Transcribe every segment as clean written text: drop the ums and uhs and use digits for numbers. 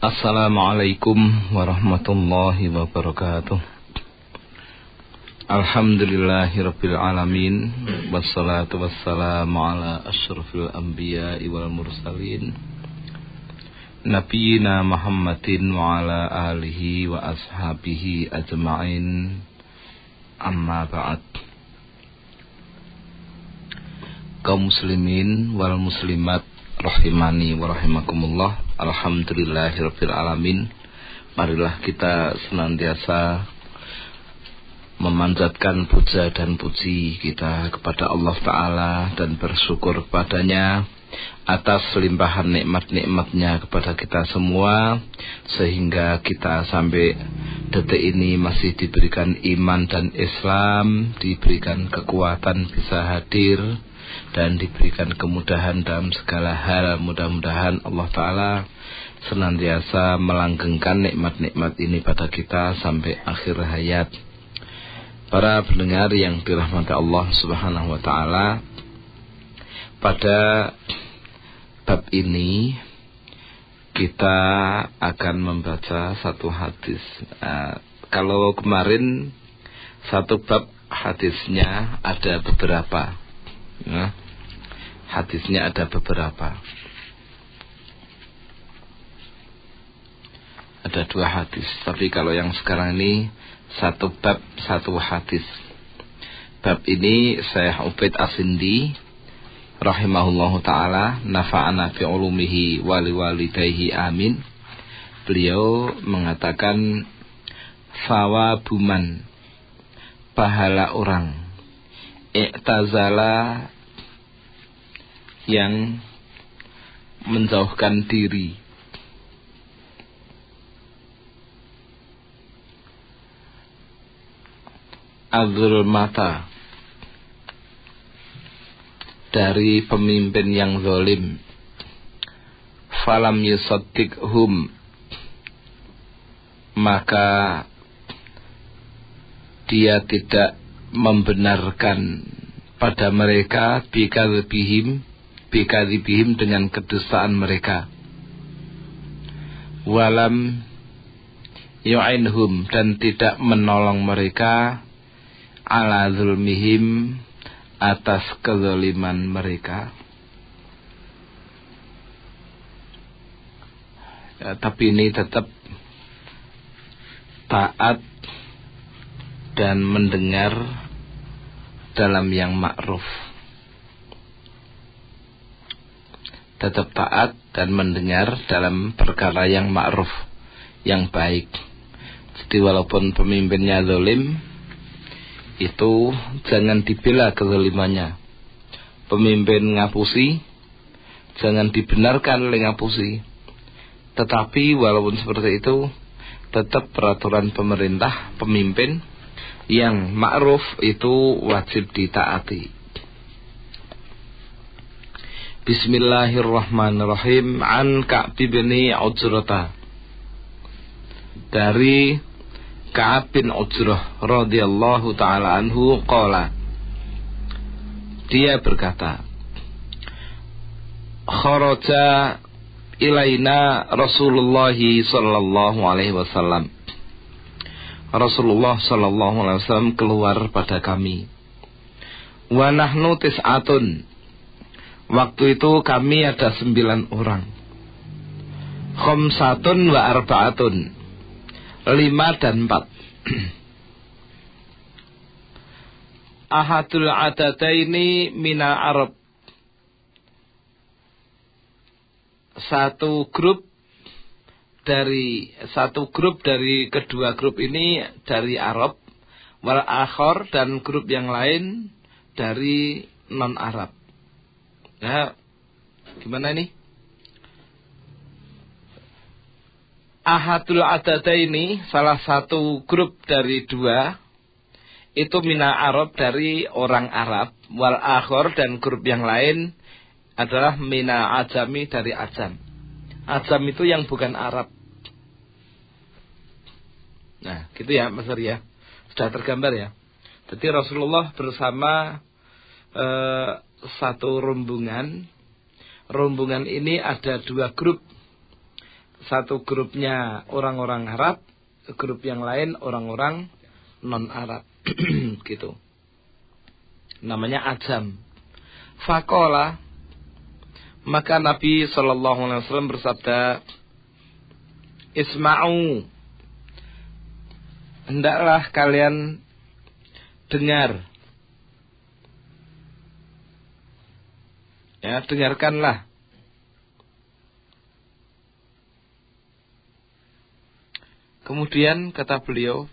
Assalamualaikum warahmatullahi wabarakatuh. Alhamdulillahirabbil alamin, wassalatu wassalamu ala asyrafil anbiya'i wal mursalin, nabiyina Muhammadin wa ala alihi wa ashabihi ajma'in. Amma ba'd. Kaum muslimin wal muslimat rahimani wa rahimakumullah. Alhamdulillahirabbil alamin. Marilah kita senantiasa memanjatkan puja dan puji kita kepada Allah Ta'ala dan bersyukur kepadanya atas limpahan nikmat-nikmatnya kepada kita semua, sehingga kita sampai detik ini masih diberikan iman dan Islam, diberikan kekuatan bisa hadir, dan diberikan kemudahan dalam segala hal. Mudah-mudahan Allah Ta'ala senantiasa melanggengkan nikmat-nikmat ini pada kita sampai akhir hayat. Para pendengar yang dirahmati Allah Subhanahu wa Ta'ala, pada bab ini kita akan membaca satu hadis. Kalau kemarin satu bab hadisnya ada beberapa. Hadisnya ada beberapa. Ada 2 hadis. Tapi kalau yang sekarang ini satu bab, satu hadis. Bab ini Syekh Ubaid As-Sindi rahimahullahu ta'ala, nafa'ana fi ulumihi wali walidayhi amin. Beliau mengatakan sawabuman, pahala orang i'tazala, yang menjauhkan diri, az-zulmata, dari pemimpin yang zalim, falam yusaddiqhum, maka dia tidak membenarkan pada mereka, bikadzibihim dengan kedustaan mereka, walam yu'inhum, dan tidak menolong mereka, ala zulmihim, atas kezaliman mereka. Tapi ini tetap taat dan mendengar dalam yang ma'ruf. Tetap taat dan mendengar dalam perkara yang ma'ruf, yang baik. Jadi walaupun pemimpinnya zalim, itu jangan dibela kezalimannya. Pemimpin ngapusi, jangan dibenarkan oleh ngapusi. Tetapi walaupun seperti itu, tetap peraturan pemerintah, pemimpin yang ma'ruf itu wajib ditaati. Bismillahirrahmanirrahim. An Ka'b bin Ujrah, dari Ka'ab bin Ujrah radhiyallahu ta'ala anhu, qala, dia berkata, kharaja ilaina Rasulullah sallallahu alaihi wasallam. Rasulullah sallallahu alaihi wasallam keluar pada kami. Wa nahnu tis'atun, waktu itu kami ada 9 orang. Khamsatun wa arba'atun, 5 dan 4. Ahadul adadaini mina Arab, satu grup dari kedua grup ini dari Arab, wal akhar, dan grup yang lain dari non Arab. Nah, gimana ini? Ahadul adadaini, salah satu grup dari 2 itu mina Arab, dari orang Arab, wal akhar, dan grup yang lain adalah mina ajami, dari ajam. Ajam itu yang bukan Arab. Nah, gitu ya Mas Ari ya. Sudah tergambar ya. Jadi Rasulullah bersama satu rombongan. Rombongan ini ada 2 grup. satu grupnya orang-orang Arab, grup yang lain orang-orang non-Arab. Gitu. Namanya ajam. Faqala, maka Nabi SAW bersabda, Isma'u, hendaklah kalian dengar. Ya, dengarkanlah. Kemudian kata beliau,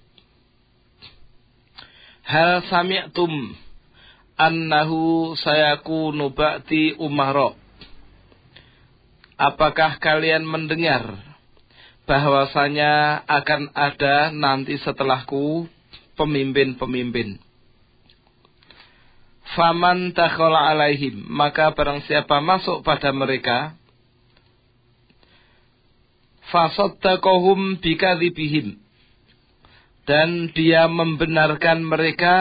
hal sami'tum annahu sayakunu ba'di umara. Apakah kalian mendengar bahwasanya akan ada nanti setelahku pemimpin-pemimpin? Faman takhala alaihim, maka barang siapa masuk pada mereka, fasaddaqahum bikadzibihim, dan dia membenarkan mereka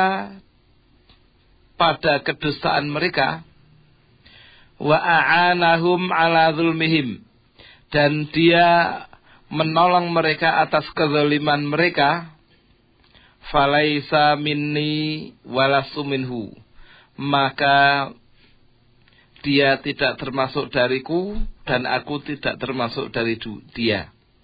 pada kedustaan mereka, wa a'anahum ala zulmihim, dan dia menolong mereka atas kezaliman mereka, falaisa minni walastu minhu, maka dia tidak termasuk dariku dan aku tidak termasuk dari dia.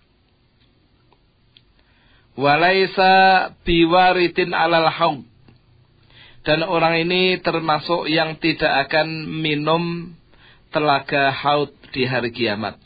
Walaisa biwaridin alal haud, dan orang ini termasuk yang tidak akan minum telaga haud di hari kiamat.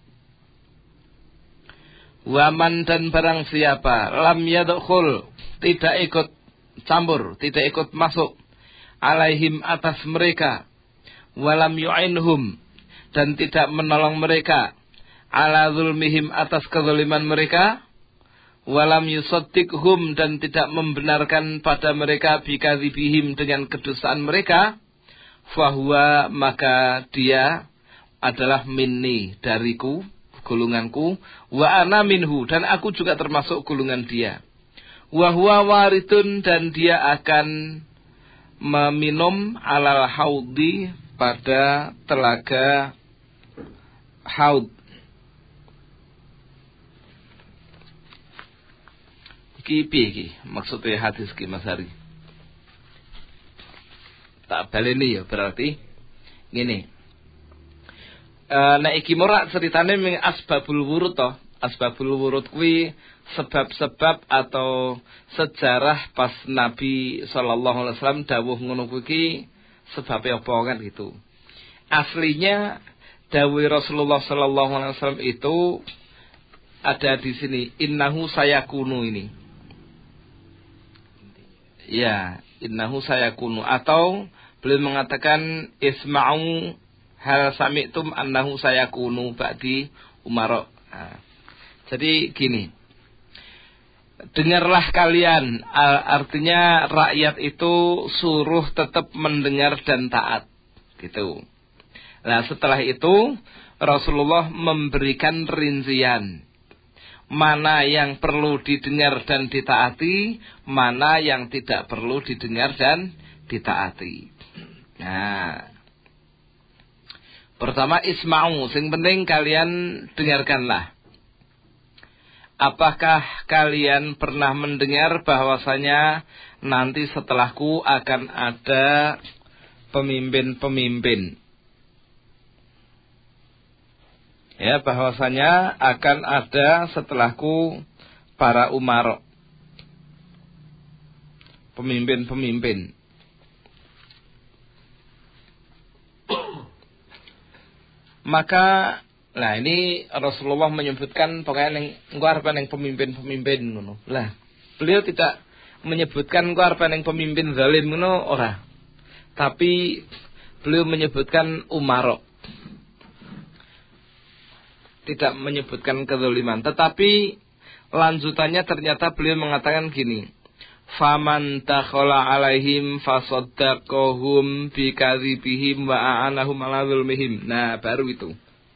Waman, dan barang siapa lam yadkhul, tidak ikut campur, tidak ikut masuk, alaihim, atas mereka, walam yu'inhum, dan tidak menolong mereka, ala zulmihim, atas kezaliman mereka, walam yusaddiqhum, dan tidak membenarkan pada mereka bikadzibihim, dengan kedustaan mereka, fahuwa, maka dia adalah minni, dariku, golonganku, wa ana minhu, dan aku juga termasuk golongan dia, wa huwa waridun, dan dia akan meminum alal haudi, pada telaga haud. Iki piye iki maksudnya hadis ki Mas Hari? Tak baleni ya, berarti ngene. Nek iki morak ceritane ming asbabul wurud to. Asbabul wurud kuwi sebab-sebab atau sejarah pas Nabi sallallahu alaihi wasallam dawuh ngono kuwi sebabnya apa kan gitu. Aslinya dawuh Rasulullah sallallahu alaihi wasallam itu ada di sini, innahu sayakunu ini. Ya, innahu sayakunu, atau beliau mengatakan isma'u hal sami'tum annahu sayakunu ba'di umara. Nah, jadi gini, dengarlah kalian, artinya rakyat itu suruh tetap mendengar dan taat, gitu. Nah, setelah itu Rasulullah memberikan rincian mana yang perlu didengar dan ditaati, mana yang tidak perlu didengar dan ditaati. Nah, pertama isma'u, sing penting kalian dengarkanlah. Apakah kalian pernah mendengar bahwasanya nanti setelahku akan ada pemimpin-pemimpin? Ya, bahwasanya akan ada setelahku para umara, pemimpin-pemimpin. Maka, nah ini Rasulullah menyebutkan pokoknya engko arep nang pemimpin-pemimpin ngono. Lah, beliau tidak menyebutkan engko arep nang pemimpin zalim ngono ora. Tapi beliau menyebutkan umara. Tidak menyebutkan kezaliman, tetapi lanjutannya ternyata beliau mengatakan gini, faman takhala alaihim fasaddaqahum bikadzibihim wa a'anahum ala zulmihim. Nah, baru itu.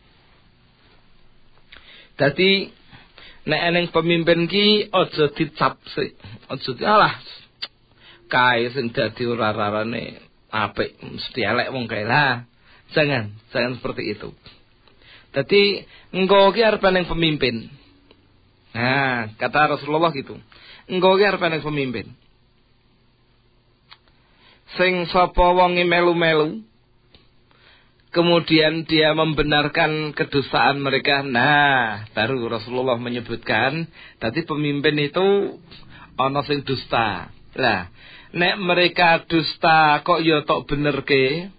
Dadi nek eneng pemimpin ki aja dicap sik, aja alah kae sing dadi ora rarane apik mesti elek wong kae lah. Jangan seperti itu. Dadi engko ki arep ning pemimpin. Nah, kata Rasulullah gitu. Engko ki arep ning pemimpin. Sing sapa wonge melu-melu kemudian dia membenarkan kedustaan mereka. Nah, baru Rasulullah menyebutkan tadi pemimpin itu ana sing dusta. Lah, nek mereka dusta kok ya tok benerke.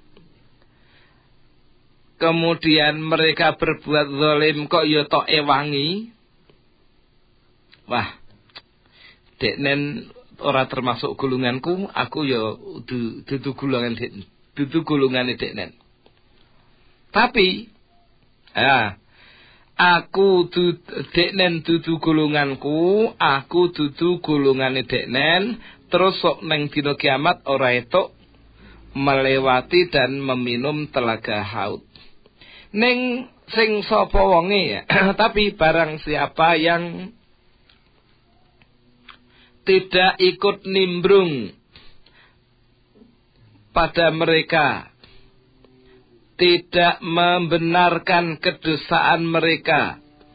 Kemudian mereka berbuat zalim kok ya tok ewangi. Wah, deknen ora termasuk golonganku, aku ya dudu golongane deknen. Tapi aku deknen dudu golonganku, aku dudu golongane deknen, terus sok neng dina kiamat ora etuk melewati dan meminum telaga haud. Ning sing sapa wonge ya, tapi barang siapa yang tidak ikut nimbrung pada mereka, tidak membenarkan kedustaan mereka,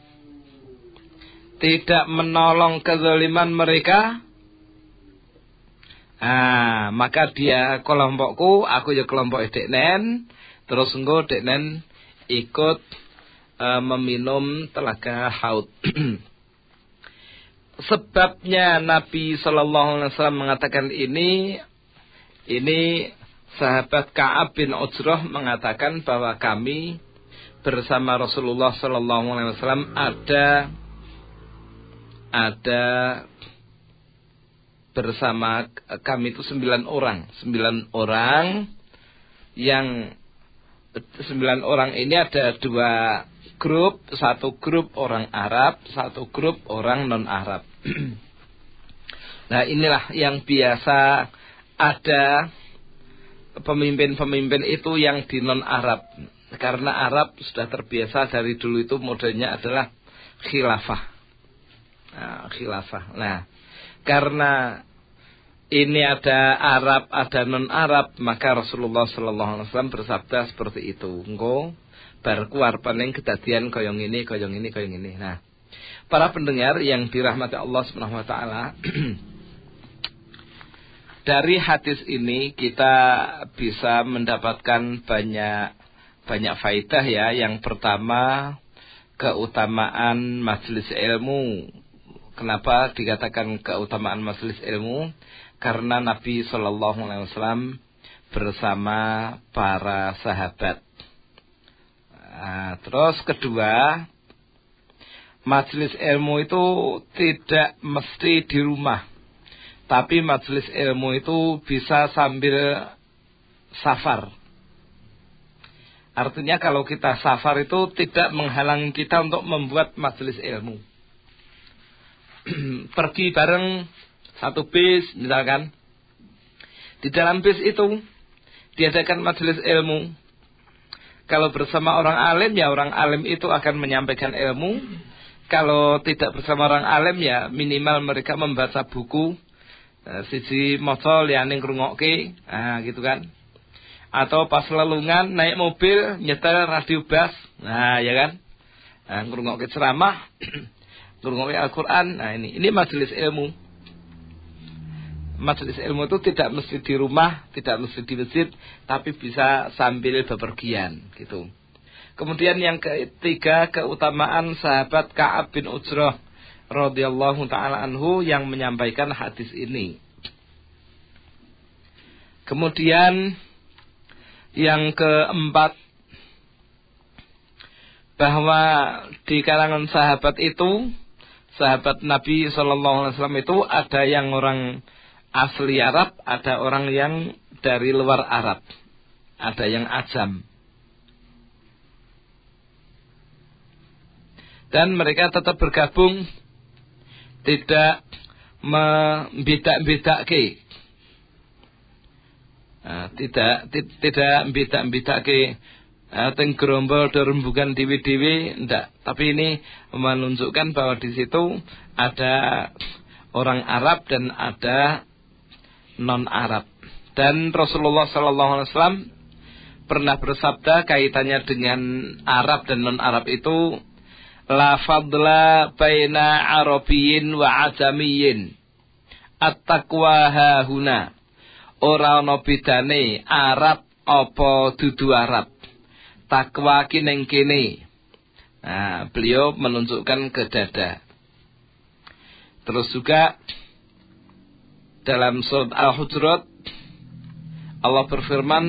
tidak menolong kezaliman mereka, maka dia kelompokku, aku ya kelompok deknen, terus engko deknen ikut meminum telaga haud. Sebabnya Nabi Sallallahu Alaihi Wasallam mengatakan ini sahabat Ka'ab bin Ujrah mengatakan bahwa kami bersama Rasulullah Sallallahu Alaihi Wasallam ada bersama kami itu 9 orang. 9 orang yang 9 orang ini ada 2 grup, satu grup orang Arab, satu grup orang non-Arab. Nah, inilah yang biasa ada pemimpin-pemimpin itu yang di non-Arab. Karena Arab sudah terbiasa dari dulu itu modelnya adalah khilafah. Nah, karena ini ada Arab, ada non-Arab, maka Rasulullah sallallahu alaihi wasallam bersabda seperti itu. Engko bar kuar paning kedadian kaya ngene. Nah, para pendengar yang dirahmati Allah Subhanahu wa taala, dari hadis ini kita bisa mendapatkan banyak faedah ya. Yang pertama, keutamaan majelis ilmu. Kenapa dikatakan keutamaan majelis ilmu? Karena Nabi Shallallahu Alaihi Wasallam bersama para sahabat. Terus kedua, majelis ilmu itu tidak mesti di rumah, tapi majelis ilmu itu bisa sambil safar. Artinya kalau kita safar itu tidak menghalangi kita untuk membuat majelis ilmu. Pergi bareng satu bis misalkan, di dalam bis itu diadakan majelis ilmu. Kalau bersama orang alim, ya orang alim itu akan menyampaikan ilmu. Kalau tidak bersama orang alim, ya minimal mereka membaca buku, siji maca liyane ngrungokke, gitu kan. Atau pas lelungan naik mobil nyetel radio bas, ya kan, ngrungokke ceramah, ngrungokke Al-Qur'an. Nah, ini majelis ilmu. Majelis ilmu itu tidak mesti di rumah, tidak mesti di masjid, tapi bisa sambil bepergian gitu. Kemudian yang ketiga, keutamaan sahabat Ka'ab bin Ujrah radhiyallahu taala anhu yang menyampaikan hadis ini. Kemudian yang keempat, bahwa di kalangan sahabat itu, sahabat Nabi sallallahu alaihi wasallam itu ada yang orang asli Arab, ada orang yang dari luar Arab, ada yang ajam. Dan mereka tetap bergabung, tidak membedak-bedake. Tidak membedak-bedake teng gerombol rembugan dewi-dewi, ndak. Tapi ini menunjukkan bahwa di situ ada orang Arab dan ada non-Arab. Dan Rasulullah sallallahu alaihi wasallam pernah bersabda kaitannya dengan Arab dan non-Arab itu, la fadla baina Arabiyyin wa Ajamiyyin, at-taqwa hahuna. Ora ana bedane Arab apa dudu Arab, takwa ki ning kene. Nah, beliau menunjukkan ke dada. Terus juga dalam surat Al-Hujurat Allah berfirman,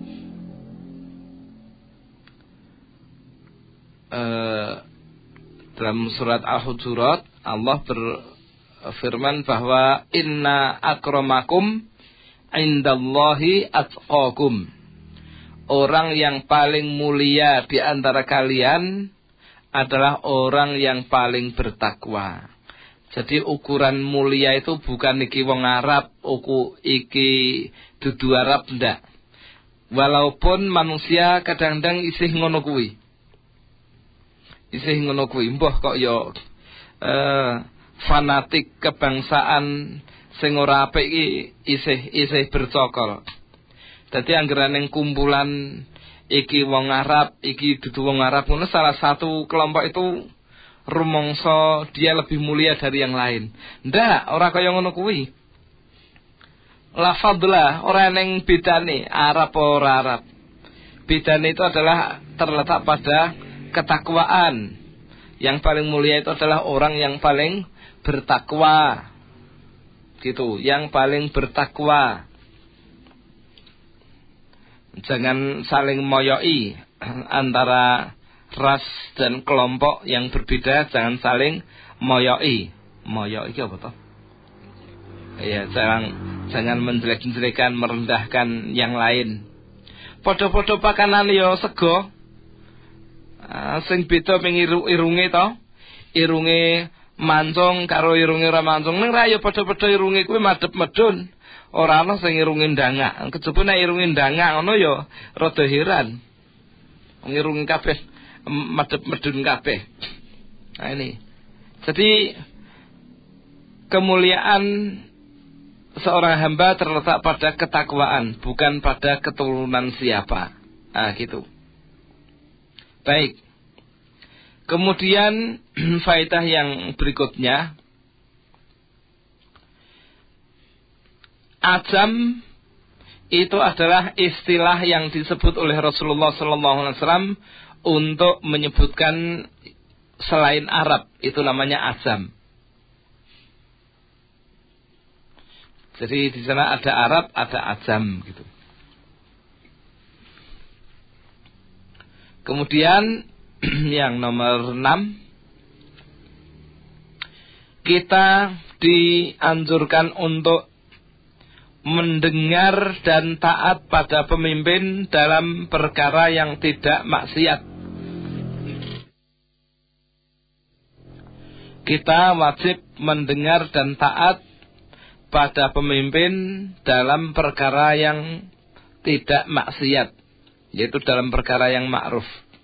dalam surat Al-Hujurat Allah berfirman bahwa inna akramakum indallahi atqakum. Orang yang paling mulia di antara kalian adalah orang yang paling bertakwa. Jadi ukuran mulia itu bukan iki wong Arab, iki dudu Arab, ndak. Walaupun manusia kadang-kadang isih ngono kuwi. Isih ngono kuwi, mbah kok ya fanatik kebangsaan sing ora apik iki isih bercokol. Dadi anggere ning kumpulan iki wong Arab, iki dudu wong Arab, ngono salah satu kelompok itu rumangsa dia lebih mulia dari yang lain. Ndak, ora kaya ngono kuwi. La fadla, ora ning bedane Arab ora Arab. Bedane itu adalah terletak pada ketakwaan. Yang paling mulia itu adalah orang yang paling bertakwa. Gitu, yang paling bertakwa. Jangan saling moyoi antara ras dan kelompok yang berbeda, jangan saling moyoi. Moyoi itu apa toh? Ya, jangan menjelek-jelekan, merendahkan yang lain. Podo-podo pakanan yo sego. Sing beda ping irunge to. Irunge mancung karo irunge ora mancung. Ning ra yo padha-padha irunge kuwi madhep medun. Ora ana sing irunge ndangak. Kejaba nek irunge ndangak ngono yo rada heran. Wong irunge kabeh madhep medun kabeh. Nah ini. Jadi kemuliaan seorang hamba terletak pada ketakwaan, bukan pada keturunan siapa. Ah gitu. Baik. Kemudian faedah yang berikutnya, ajam itu adalah istilah yang disebut oleh Rasulullah SAW untuk menyebutkan selain Arab, itu namanya ajam. Jadi di sana ada Arab, ada ajam gitu. Kemudian yang nomor 6, kita dianjurkan untuk mendengar dan taat pada pemimpin dalam perkara yang tidak maksiat. Kita wajib mendengar dan taat pada pemimpin dalam perkara yang tidak maksiat, yaitu dalam perkara yang ma'ruf.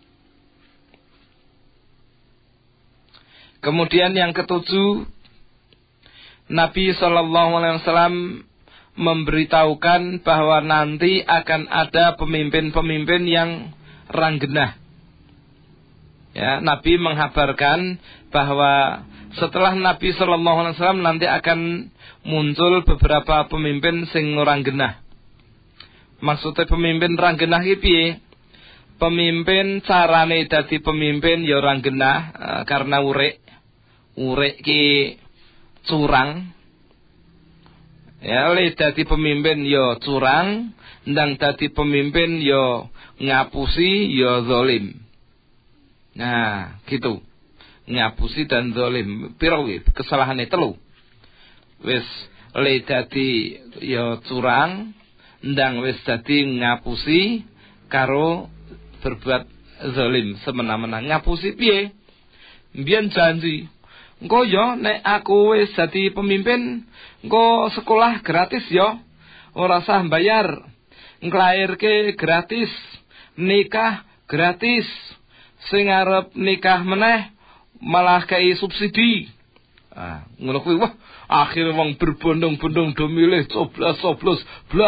Kemudian yang ketujuh, Nabi SAW memberitahukan bahwa nanti akan ada pemimpin-pemimpin yang ranggenah. Ya, Nabi menghabarkan bahwa setelah Nabi SAW nanti akan muncul beberapa pemimpin sing ranggenah. Maksudnya pemimpin ranggenah iki piye? Pemimpin carane dadi pemimpin ya ranggenah karena urek ki curang. Ya, oleh dadi pemimpin ya curang, ndang dadi pemimpin ya ngapusi ya zalim. Nah, gitu. Ngapusi dan zalim. Piro kuwi? Kesalahane telu. Wis oleh dadi ya curang, ndang wis dadi ngapusi karo berbuat zalim semena-mena. Ngapusi piye? Mbiyen janji, engko yo nek aku wis dadi pemimpin, engko sekolah gratis yo, ora usah bayar. Nglairke gratis, nikah gratis. Sing arep nikah meneh malah kei subsidi. Ngono kuwi wah, akhire wong berbondong-bondong do milih coblos,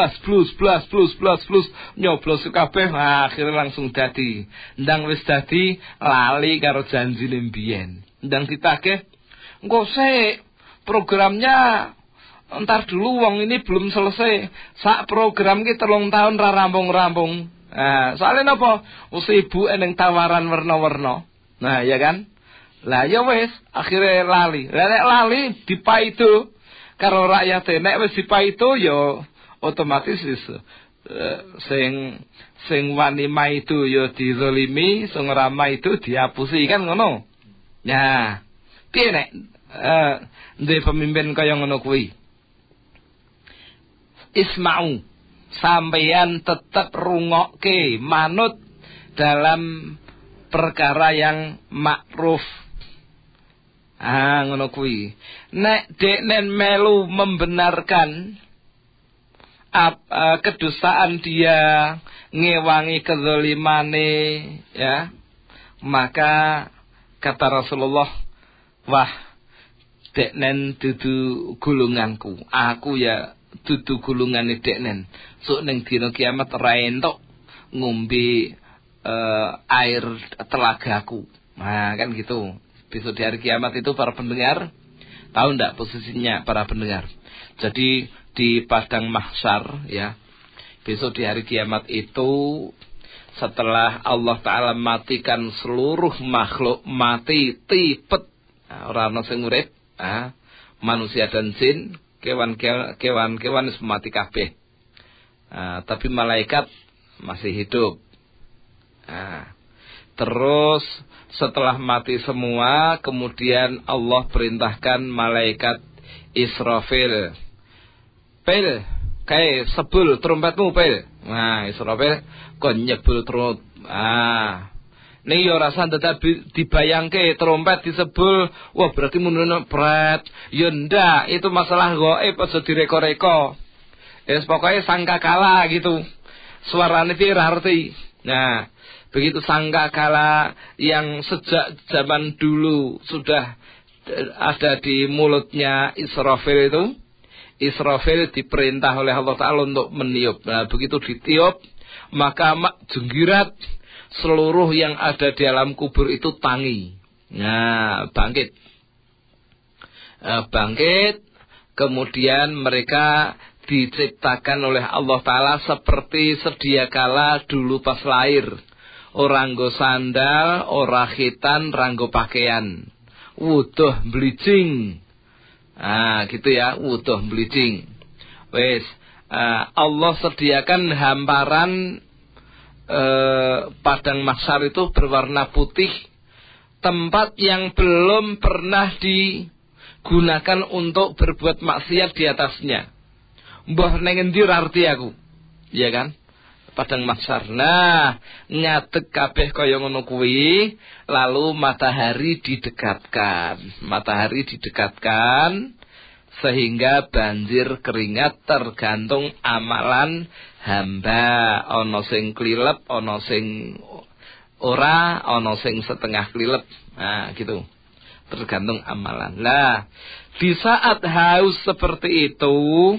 blas, nyoblos kabeh, akhire langsung dadi. Ndang wis dadi lali karo janjine mbiyen. Ndang ditagih, engko sik programnya entar dulu wong ini belum selesai. Sak program ki 3 tahun ra rampung-rampung. Soalnya napa? Sibuk ning tawaran warna-warna. Nah, ya kan? Lah ya wis, akhire lali. Lah nek lali dipaido karo rakyat, nek wis dipaido ya otomatis wis sing wani maido ya dizalimi, sing ora maido diapusi kan ngono. Nah, piye nek ndek pemimpin kaya ngono kuwi? Isma'u, sampeyan tetep rungokke manut dalam perkara yang makruf. Ngono kuwi. Nek deknen melu membenarkan kedustaan dia, ngewangi kezalimane, ya, maka kata Rasulullah, wah, deknen dudu gulunganku. Aku ya dudu gulungane deknen. Sok ning dina kiamat ra entuk ngombe air telagaku. Nah, kan gitu. Besok di hari kiamat itu para pendengar tahu ndak posisinya para pendengar. Jadi di padang mahsyar, ya, besok di hari kiamat itu setelah Allah Ta'ala matikan seluruh makhluk mati tipet, orang sing urip, manusia dan jin, kewan mati kabeh, tapi malaikat masih hidup. Terus setelah mati semua, kemudian Allah perintahkan malaikat Israfil, pel, kayak sebul trompetmu pel. Nah, Israfil kon nyebul trompet. Ning yo rasa tetep dibayangke trompet disebul, wah berarti menurut pret. Yo ndak, itu masalah gaib aja direko-reko. Wis pokoke sangkakala gitu. Suarane piye ra ngerti. Nah, begitu sangkakala yang sejak zaman dulu sudah ada di mulutnya Israfil itu. Israfil diperintah oleh Allah Ta'ala untuk meniup. Nah, begitu ditiup, maka jenggirat seluruh yang ada di alam kubur itu tangi. Nah, bangkit. Bangkit, kemudian mereka diciptakan oleh Allah Ta'ala seperti sedia kala dulu pas lahir. Orang nggo sandal, ora khitan, ranggo pakaian. Wuduh bleaching. Gitu ya, wuduh bleaching. Wes, Allah sediakan hamparan padang mahsyar itu berwarna putih, tempat yang belum pernah digunakan untuk berbuat maksiat di atasnya. Mbah ning endi arti aku? Iya kan? Padang mahsyar. Nah, ngadeg kabeh kaya ngono kuwi, lalu matahari didekatkan. Matahari didekatkan sehingga banjir keringat tergantung amalan hamba. Ana sing klilep, ana sing ora, ana sing setengah klilep. Nah, gitu. Tergantung amalan. Nah, di saat haus seperti itu,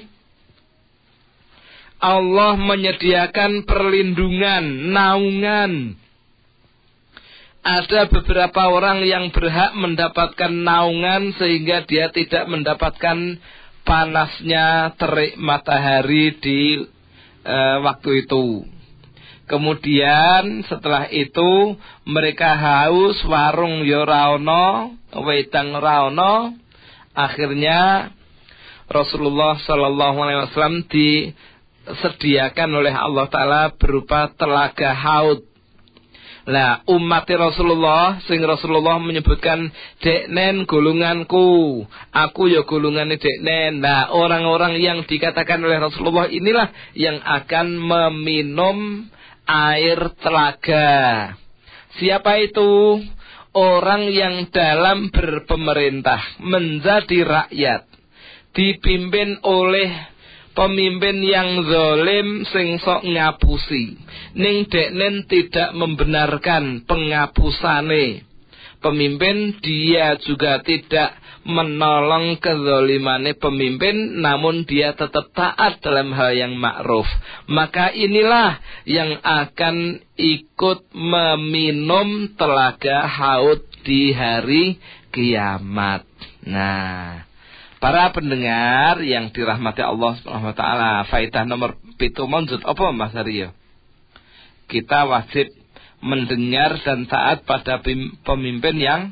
Allah menyediakan perlindungan, naungan. Ada beberapa orang yang berhak mendapatkan naungan sehingga dia tidak mendapatkan panasnya terik matahari di waktu itu. Kemudian setelah itu mereka haus, warung ya ora ana, wedang ora ana. Akhirnya Rasulullah sallallahu alaihi wasallam disediakan oleh Allah Ta'ala berupa telaga Haud. Nah, umat Rasulullah, sing Rasulullah menyebutkan deknen golonganku, aku ya golongane deknen. Nah, orang-orang yang dikatakan oleh Rasulullah inilah yang akan meminum air telaga. Siapa itu? Orang yang dalam berpemerintah, menjadi rakyat, dipimpin oleh pemimpin yang zalim sing sok ngapusi. Ning deknen tidak membenarkan penghapusane pemimpin, dia juga tidak menolong kezalimannya pemimpin, namun dia tetap taat dalam hal yang ma'ruf. Maka inilah yang akan ikut meminum telaga haud di hari kiamat. Nah, para pendengar yang dirahmati Allah Subhanahu wa taala, faedah nomor 7 monjut apa Mas Aryo? Kita wajib mendengar dan taat pada pemimpin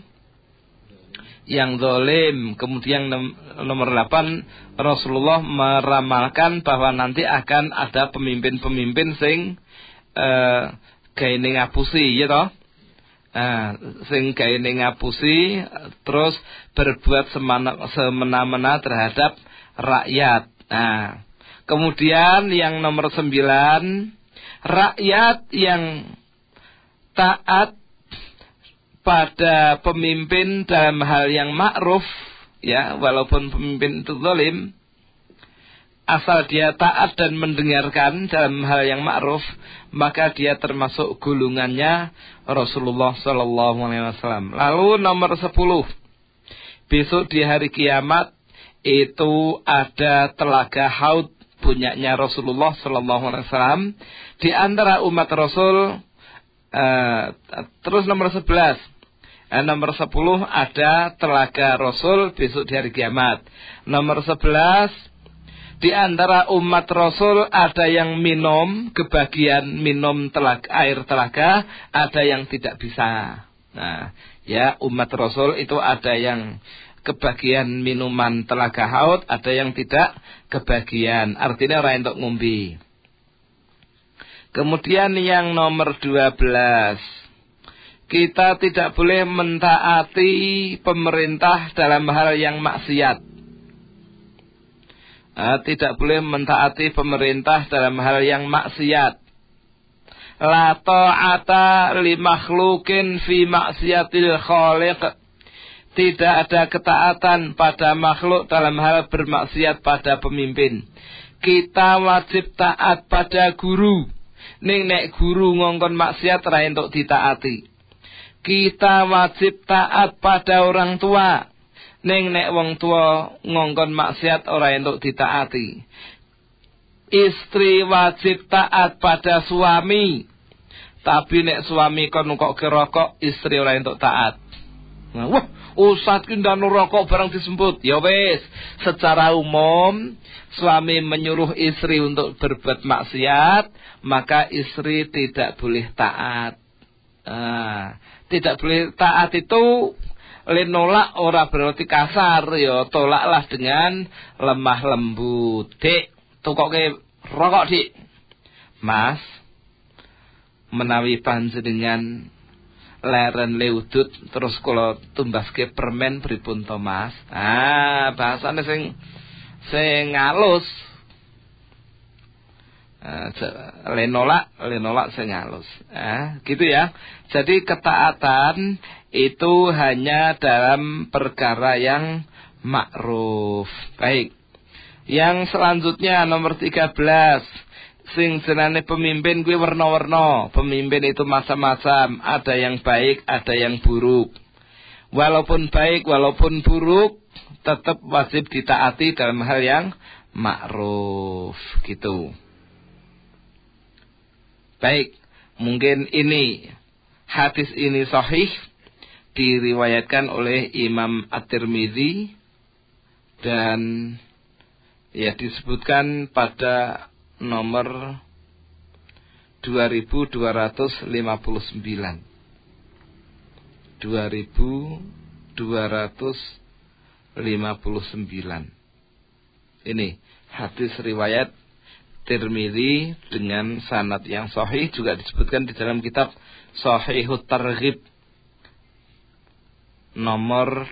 yang zalim. Kemudian nomor 8, Rasulullah meramalkan bahwa nanti akan ada pemimpin-pemimpin sing gaene ngapusi, ya toh? Sing gaene ngapusi terus berbuat semena-mena terhadap rakyat. Nah, kemudian yang nomor 9, rakyat yang taat pada pemimpin dalam hal yang ma'ruf, ya, walaupun pemimpin itu zalim, asal dia taat dan mendengarkan dalam hal yang ma'ruf, maka dia termasuk golongannya Rasulullah sallallahu alaihi wasallam. Lalu nomor 10, besok di hari kiamat itu ada telaga haud punyanya Rasulullah sallallahu alaihi wasallam di antara umat Rasul. Terus nomor 11, nomor 10 ada telaga Rasul besok di hari kiamat. Nomor 11, di antara umat Rasul ada yang minum, kebagian minum air telaga, ada yang tidak bisa. Nah, ya, umat Rasul itu ada yang kebagian minuman telaga haud, ada yang tidak kebagian. Artinya orang untuk ngumbi. Kemudian yang nomor 12, kita tidak boleh mentaati pemerintah dalam hal yang maksiat. Tidak boleh mentaati pemerintah dalam hal yang maksiat. La ta'ata li makhlukin fi maksiatil khaliq. Tidak ada ketaatan pada makhluk dalam hal bermaksiat pada pemimpin. Kita wajib taat pada guru. Ning nek guru ngongkon maksiat ra entuk ditaati. Kita wajib taat pada orang tua. Ning nek wong tua ngongkon maksiat ora entuk ditaati. Istri wajib taat pada suami. Tapi nek suami kon kok kerokok, istri ora entuk taat. Nah, wah, ustaz ki ndan rokok barang disebut. Ya wis, secara umum suami menyuruh istri untuk berbuat maksiat, maka istri tidak boleh taat. Tidak boleh taat itu nolak ora berarti kasar, ya tolaklah dengan lemah lembut. Dik, tukoke rokok, Dik. Mas, menawi panjenengan leren leudut terus kula tumbaske permen pripun to, Mas? Bahasane sing halus. Lenolak sing halus. Gitu ya. Jadi ketaatan itu hanya dalam perkara yang ma'ruf. Baik. Yang selanjutnya nomor 13. Sing jenenge pemimpin kuwi werna-werna. Pemimpin itu macam-macam, ada yang baik, ada yang buruk. Walaupun baik, walaupun buruk, tetap wajib ditaati dalam hal yang ma'ruf, gitu. Baik, mungkin ini hadis ini sahih, diriwayatkan oleh Imam At-Tirmidzi dan ya disebutkan pada nomor 2259. 2259. Ini hadis riwayat Tirmidzi dengan sanad yang sahih, juga disebutkan di dalam kitab Shahihut Targhib nomor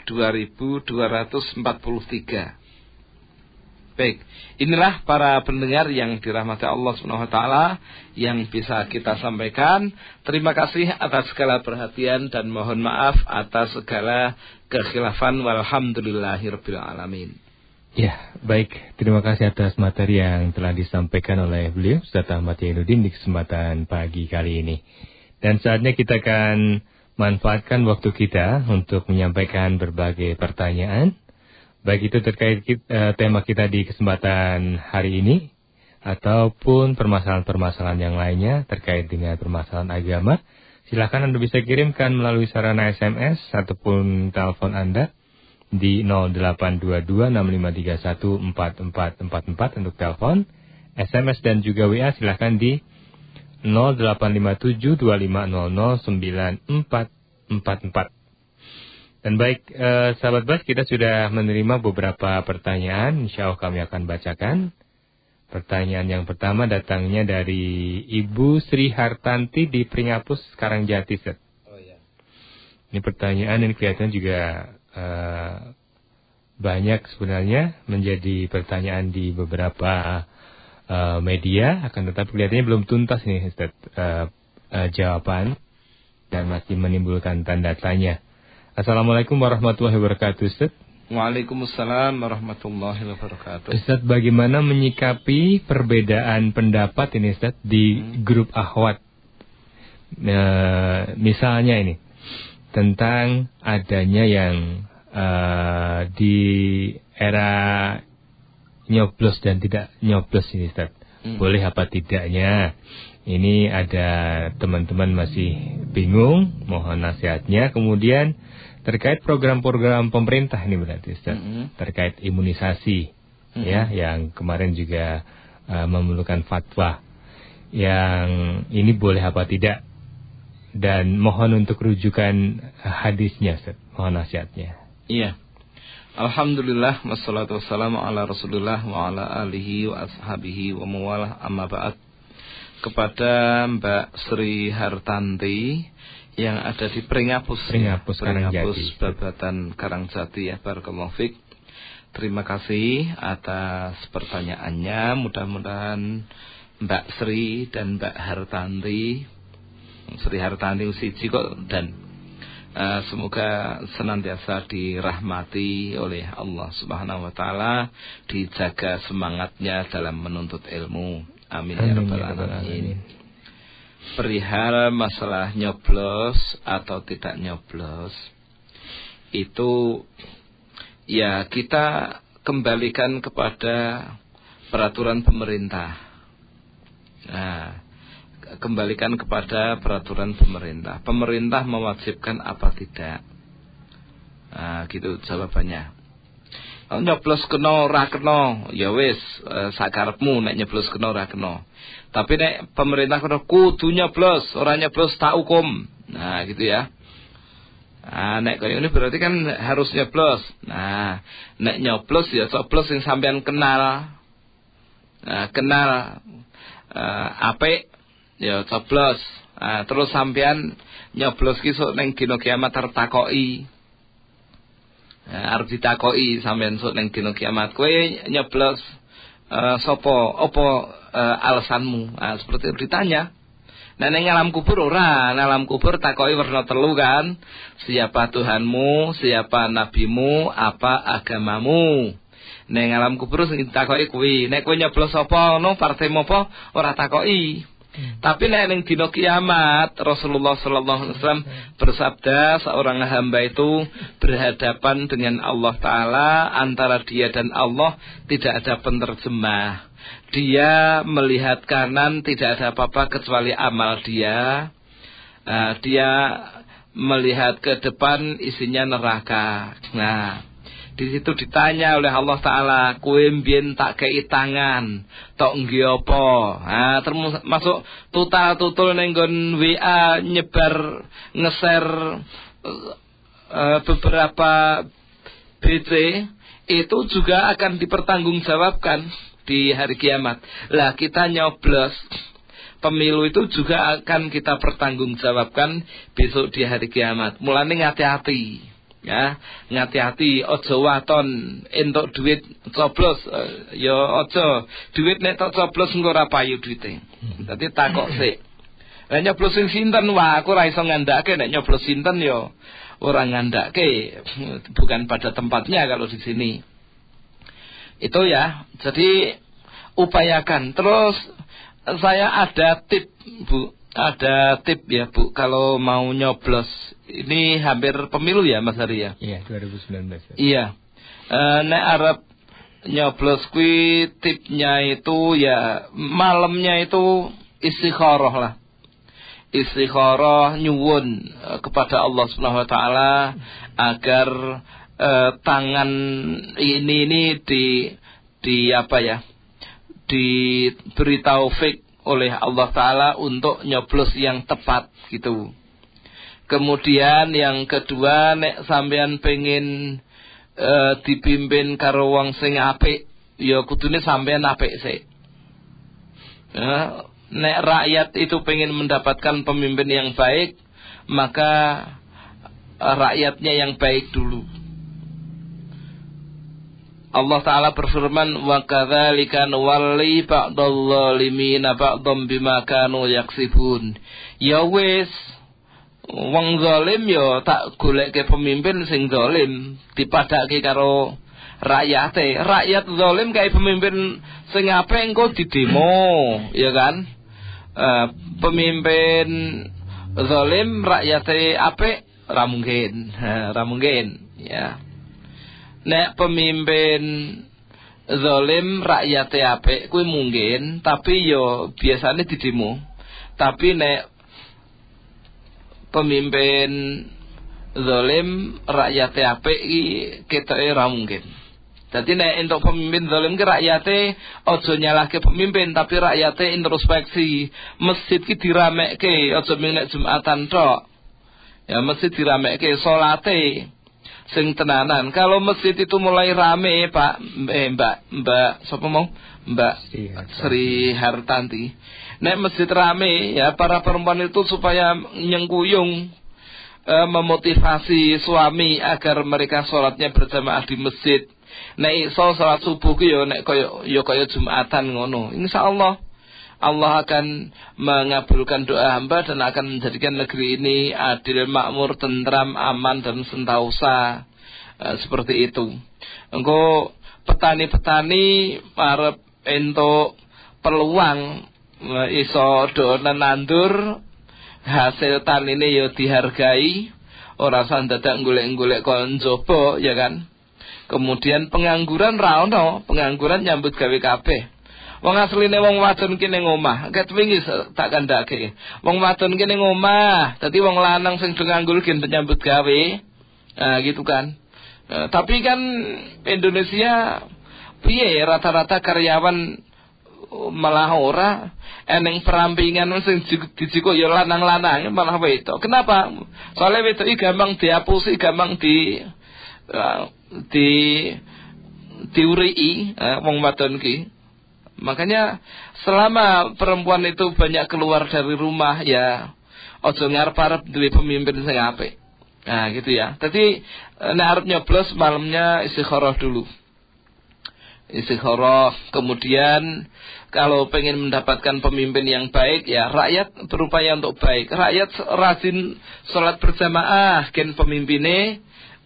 2243. Baik, inilah para pendengar yang dirahmati Allah Subhanahu wa taala yang bisa kita sampaikan. Terima kasih atas segala perhatian dan mohon maaf atas segala kekhilafan, walhamdulillahirabbil alamin. Ya, baik. Terima kasih atas materi yang telah disampaikan oleh beliau Ustaz Ahmad Yainuddin di kesempatan pagi kali ini. Dan saatnya kita akan manfaatkan waktu kita untuk menyampaikan berbagai pertanyaan, baik itu terkait tema kita di kesempatan hari ini, ataupun permasalahan-permasalahan yang lainnya terkait dengan permasalahan agama. Silakan Anda bisa kirimkan melalui sarana SMS ataupun telepon Anda di 082265314444 untuk telepon, SMS dan juga WA silakan di 085725009444. Dan baik, sahabat Bas, kita sudah menerima beberapa pertanyaan. Insya Allah kami akan bacakan. Pertanyaan yang pertama datangnya dari Ibu Sri Hartanti di Pringapus, Karangjati. Oh ya. Ini pertanyaan yang kelihatan juga banyak sebenarnya menjadi pertanyaan di beberapa media, akan tetapi kelihatannya belum tuntas nih Ustaz, jawaban, dan masih menimbulkan tanda tanya. Assalamualaikum warahmatullahi wabarakatuh, Ustaz. Waalaikumsalam warahmatullahi wabarakatuh. Ustaz, bagaimana menyikapi perbedaan pendapat ini Ustaz di grup akhwat? Misalnya ini tentang adanya yang di era nyoblos dan tidak nyoblos ini Ustaz. Boleh apa tidaknya? Ini ada teman-teman masih bingung, mohon nasihatnya. Kemudian terkait program-program pemerintah ini berarti Ustaz, terkait imunisasi, ya, yang kemarin juga memerlukan fatwa, yang ini boleh apa tidak, dan mohon untuk rujukan hadisnya Ustaz, mohon nasihatnya. Iya. Alhamdulillah, wassalatu wassalamu ala Rasulullah wa ala alihi wa ashabihi wa mawalah, amma ba'd. Kepada Mbak Sri Hartanti yang ada di Pringapus, Babatan Karangjati, ya, barakallahu fiik. Terima kasih atas pertanyaannya. Mudah-mudahan Mbak Sri dan Mbak Hartanti, Sri Hartanti siji kok, dan semoga senantiasa dirahmati oleh Allah Subhanahu wa taala, dijaga semangatnya dalam menuntut ilmu. Amin ya rabbal alamin. Perihal masalah nyoblos atau tidak nyoblos, itu ya kita kembalikan kepada peraturan pemerintah. Nah, kembalikan kepada peraturan pemerintah. Pemerintah mewajibkan apa tidak? Nah, gitu jawabannya. Nyoblos kena ora kena, ya wis sakarepmu, nek nyoblos kena ora kena. Tapi nek pemerintah kena kudu nyoblos, ora nyoblos tak hukum. Nah, gitu ya. Nah, nek kaya ini berarti kan harus nyoblos. Nah, nek nyoblos ya nyoblos sing sampean kenal. Nah, kenal apik ya coblos. Nah, terus sampean nyoblos ki sok ning dina kiamat tertakoki. Arep ditakoki sampean sok ning dina kiamat, kowe nyoblos sapa, apa alasanmu? Nah, seperti itu ditanya. Nah, ning alam kubur ora, nang alam kubur takoki werna telu kan. Siapa Tuhanmu, siapa nabimu, apa agamamu? Ning alam kubur sing ditakoki kuwi. Nek kowe nyoblos sapa ngono, partaimu apa, ora takoki. Tapi nek ning dina kiamat Rasulullah sallallahu alaihi wasallam bersabda, seorang hamba itu berhadapan dengan Allah taala, antara dia dan Allah tidak ada penerjemah. Dia melihat kanan, tidak ada apa-apa kecuali amal dia. Dia melihat ke depan, isinya neraka. Nah, di situ ditanya oleh Allah taala, kowe mbiyen tak kei tangan, tok nggih apa? Nah, termasuk tutul ning nggon WA nyebar nge-share beberapa BC, itu juga akan dipertanggungjawabkan di hari kiamat. Lah, kita nyoblos pemilu itu juga akan kita pertanggungjawabkan besok di hari kiamat. Mulane ngati-hati. Ya, ngati-hati, ojo waton entuk duit coblos, ya ojo duit nek tok coblos engko ora payu duite. Dadi takok sik. Lah nyoblos sing sinten? Wah, aku ora iso ngandhake nek nyoblos sinten ya ora ngandhake, bukan pada tempatnya kalau di sini. Itu ya. Jadi upayakan. Terus saya ada tip, Bu. ada tip ya Bu, kalau mau nyoblos. Ini hampir pemilu ya Mas Hari ya? Iya, 2019. Iya. Nek arep nyoblos kuwi tipnya itu ya malamnya itu istikharah lah. Istikharah nyuwun kepada Allah Subhanahu wa taala agar tangan ini di apa ya? Diberi taufik oleh Allah Ta'ala untuk nyoblos yang tepat gitu. Kemudian yang kedua, nek sampean pengen dipimpin karo wong sing apik, ya kudune sampean apik sik. Nek rakyat itu pengen mendapatkan pemimpin yang baik, maka rakyatnya yang baik dulu. Allah Ta'ala berfirman, wa kadzalika nuwalli ba'dal zalimina ba'dhum bima kanu yaksibun. Ya wis, wong zalim ya tak goleke pemimpin sing zalim, dipadake karo rakyate. Rakyat zalim kae pemimpin sing apik engko didemo, ya kan? Pemimpin zalim rakyate apik ra mungkin, ya. Nek pemimpin zalim rakyate apik kuwi mungkin, tapi yo biasane didemo. Tapi nek pemimpin zalim rakyate apik iki ketoke ora mungkin. Dadi nek entuk pemimpin zalim ki rakyate aja nyalahke pemimpin, tapi rakyate introspeksi. Masjid ki diramekke, aja mung nek Jumatan tok. Ya masjid diramekke, salate sing tenanan. Kalau masjid itu mulai rame Pak, Mbak sapa mau? Mbak Sri Hartanti. Nek masjid rame ya para perempuan itu supaya nyengkuyung memotivasi suami agar mereka sholatnya berjamaah di masjid. Nek iso sholat subuh ki yo nek kaya Jumatan ngono. Insyaallah Allah akan mengabulkan doa hamba dan akan menjadikan negeri ini adil, makmur, tentram, aman dan sentausa. Seperti itu. Engko petani-petani arep entuk peluang iso do nandur, hasil tanine ya dihargai, ora usah dadak golek-golek kon njaba ya kan. Kemudian pengangguran ra ono, pengangguran nyambut gawe kabeh. Wong asline wong wadon ki ning omah, ket wingi tak kandhake. Wong wadon ki ning omah, dadi wong lanang sing do nganggur gen nyambut gawe. Nah, gitu kan. Tapi kan Indonesia piye rata-rata karyawan malah ora eneng perampingan sing dijiko ya lanang-lanang malah wedok. Kenapa? Soalnya wedok iki gampang diapusi, gampang diurii wong wadon ki. Makanya selama perempuan itu banyak keluar dari rumah ya ojo ngarep-arep duwe pemimpin sing apik. Nah gitu ya. Jadi nek arep nyoblos malamnya istikharah dulu. Istikharah, kemudian kalau pengen mendapatkan pemimpin yang baik ya rakyat berupaya untuk baik. Rakyat rajin sholat berjamaah, gen pemimpinnya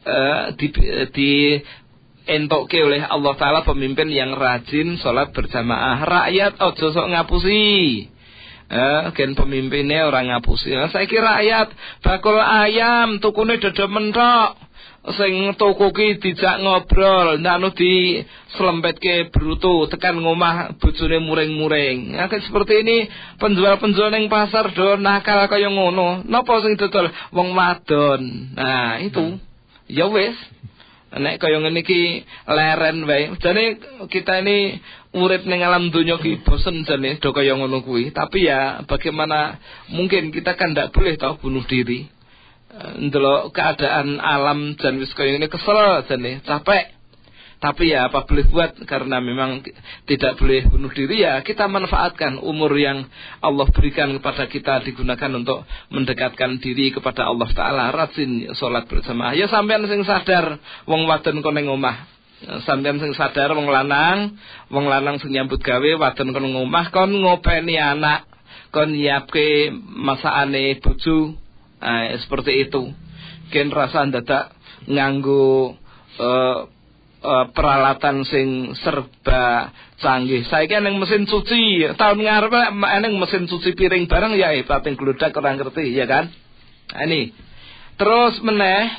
di entoke oleh Allah Ta'ala pemimpin yang rajin sholat berjamaah. Rakyat ojo sok ngapusi, gen pemimpinnya orang ngapusi. Saiki rakyat bakul ayam tukune dada mentok, sing toko ki dijak ngobrol, ndanu di slempetke brutu tekan ngomah bojone muring-muring. Kayak seperti ini penjual-penjual ning pasar do nakal kaya ngono. Napa sing dodol wong wadon. Nah, itu. Ya wis. Nek kaya ngene iki leren wae. Jane kita ini urip ning alam donya ki bosen jane do kaya ngono kuwi. Tapi ya bagaimana mungkin kita kan ndak boleh tau bunuh diri. Ndelok keadaan alam jan wis kaya ngene kesel jane, capek. Tapi ya apa boleh buat, karena memang tidak boleh bunuh diri ya kita manfaatkan umur yang Allah berikan kepada kita digunakan untuk mendekatkan diri kepada Allah Ta'ala. Rajin sholat berjamaah. Ya sampean sing sadar wong wadon kon ning omah. Sampean sing sadar wong lanang sing nyambut gawe wadon kon ning omah, kon ngopeni anak, kon nyiapke masakane bojo. Seperti itu. Ken rasa dadak nganggo peralatan sing serba canggih. Saiki ning mesin cuci, tahun ngarep ning mesin cuci piring bareng ya hebat ning gludak ora ngerti ya kan. Nah, ini. Terus meneh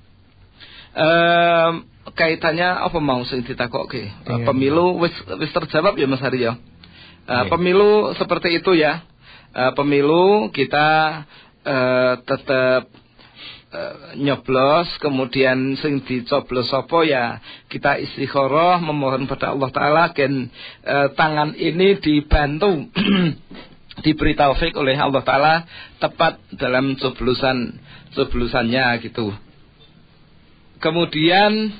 kaitannya apa mau sing ditakokke? Pemilu wis terjawab ya Mas Hari ya. Pemilu seperti itu ya. Pemilu kita tetap nyoblos, kemudian sing dicoblos apa ya kita istikharah memohon pada Allah Ta'ala gen tangan ini dibantu diberi taufik oleh Allah Ta'ala tepat dalam coblosannya gitu. Kemudian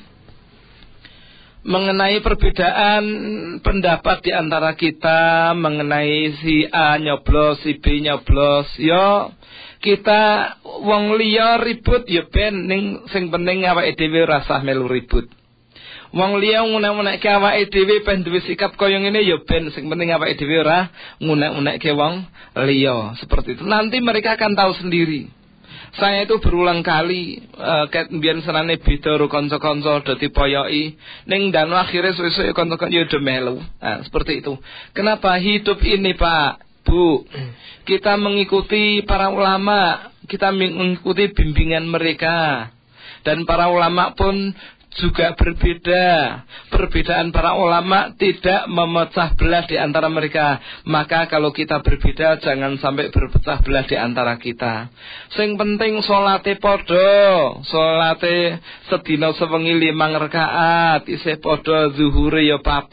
mengenai perbedaan pendapat di antara kita mengenai si A nyoblos, si B nyoblos, yo kita wong liya ribut ya ben ning sing penting awake dhewe rasah melu ribut. Wong liya ngunek-unekke awake dhewe ben duwe sikap kaya ngene ya ben sing penting awake dhewe ora ngunek-unekke wong liya. Seperti itu. Nanti mereka akan tahu sendiri. Saya itu berulang kali ket mbiyen senane beda karo kanca-kanca do dipoyoki ning dano akhire suwe-suwe kanca-kanca yo do melu. Nah, seperti itu. Kenapa hidup ini, Pak? Bu, kita mengikuti para ulama, kita mengikuti bimbingan mereka. Dan para ulama pun juga berbeda. Perbedaan para ulama tidak memecah belah di antara mereka. Maka kalau kita berbeda, jangan sampai berpecah belah di antara kita. Sing penting salate padha, salate sedina sewengi 5 rakaat, isih padha zuhure ya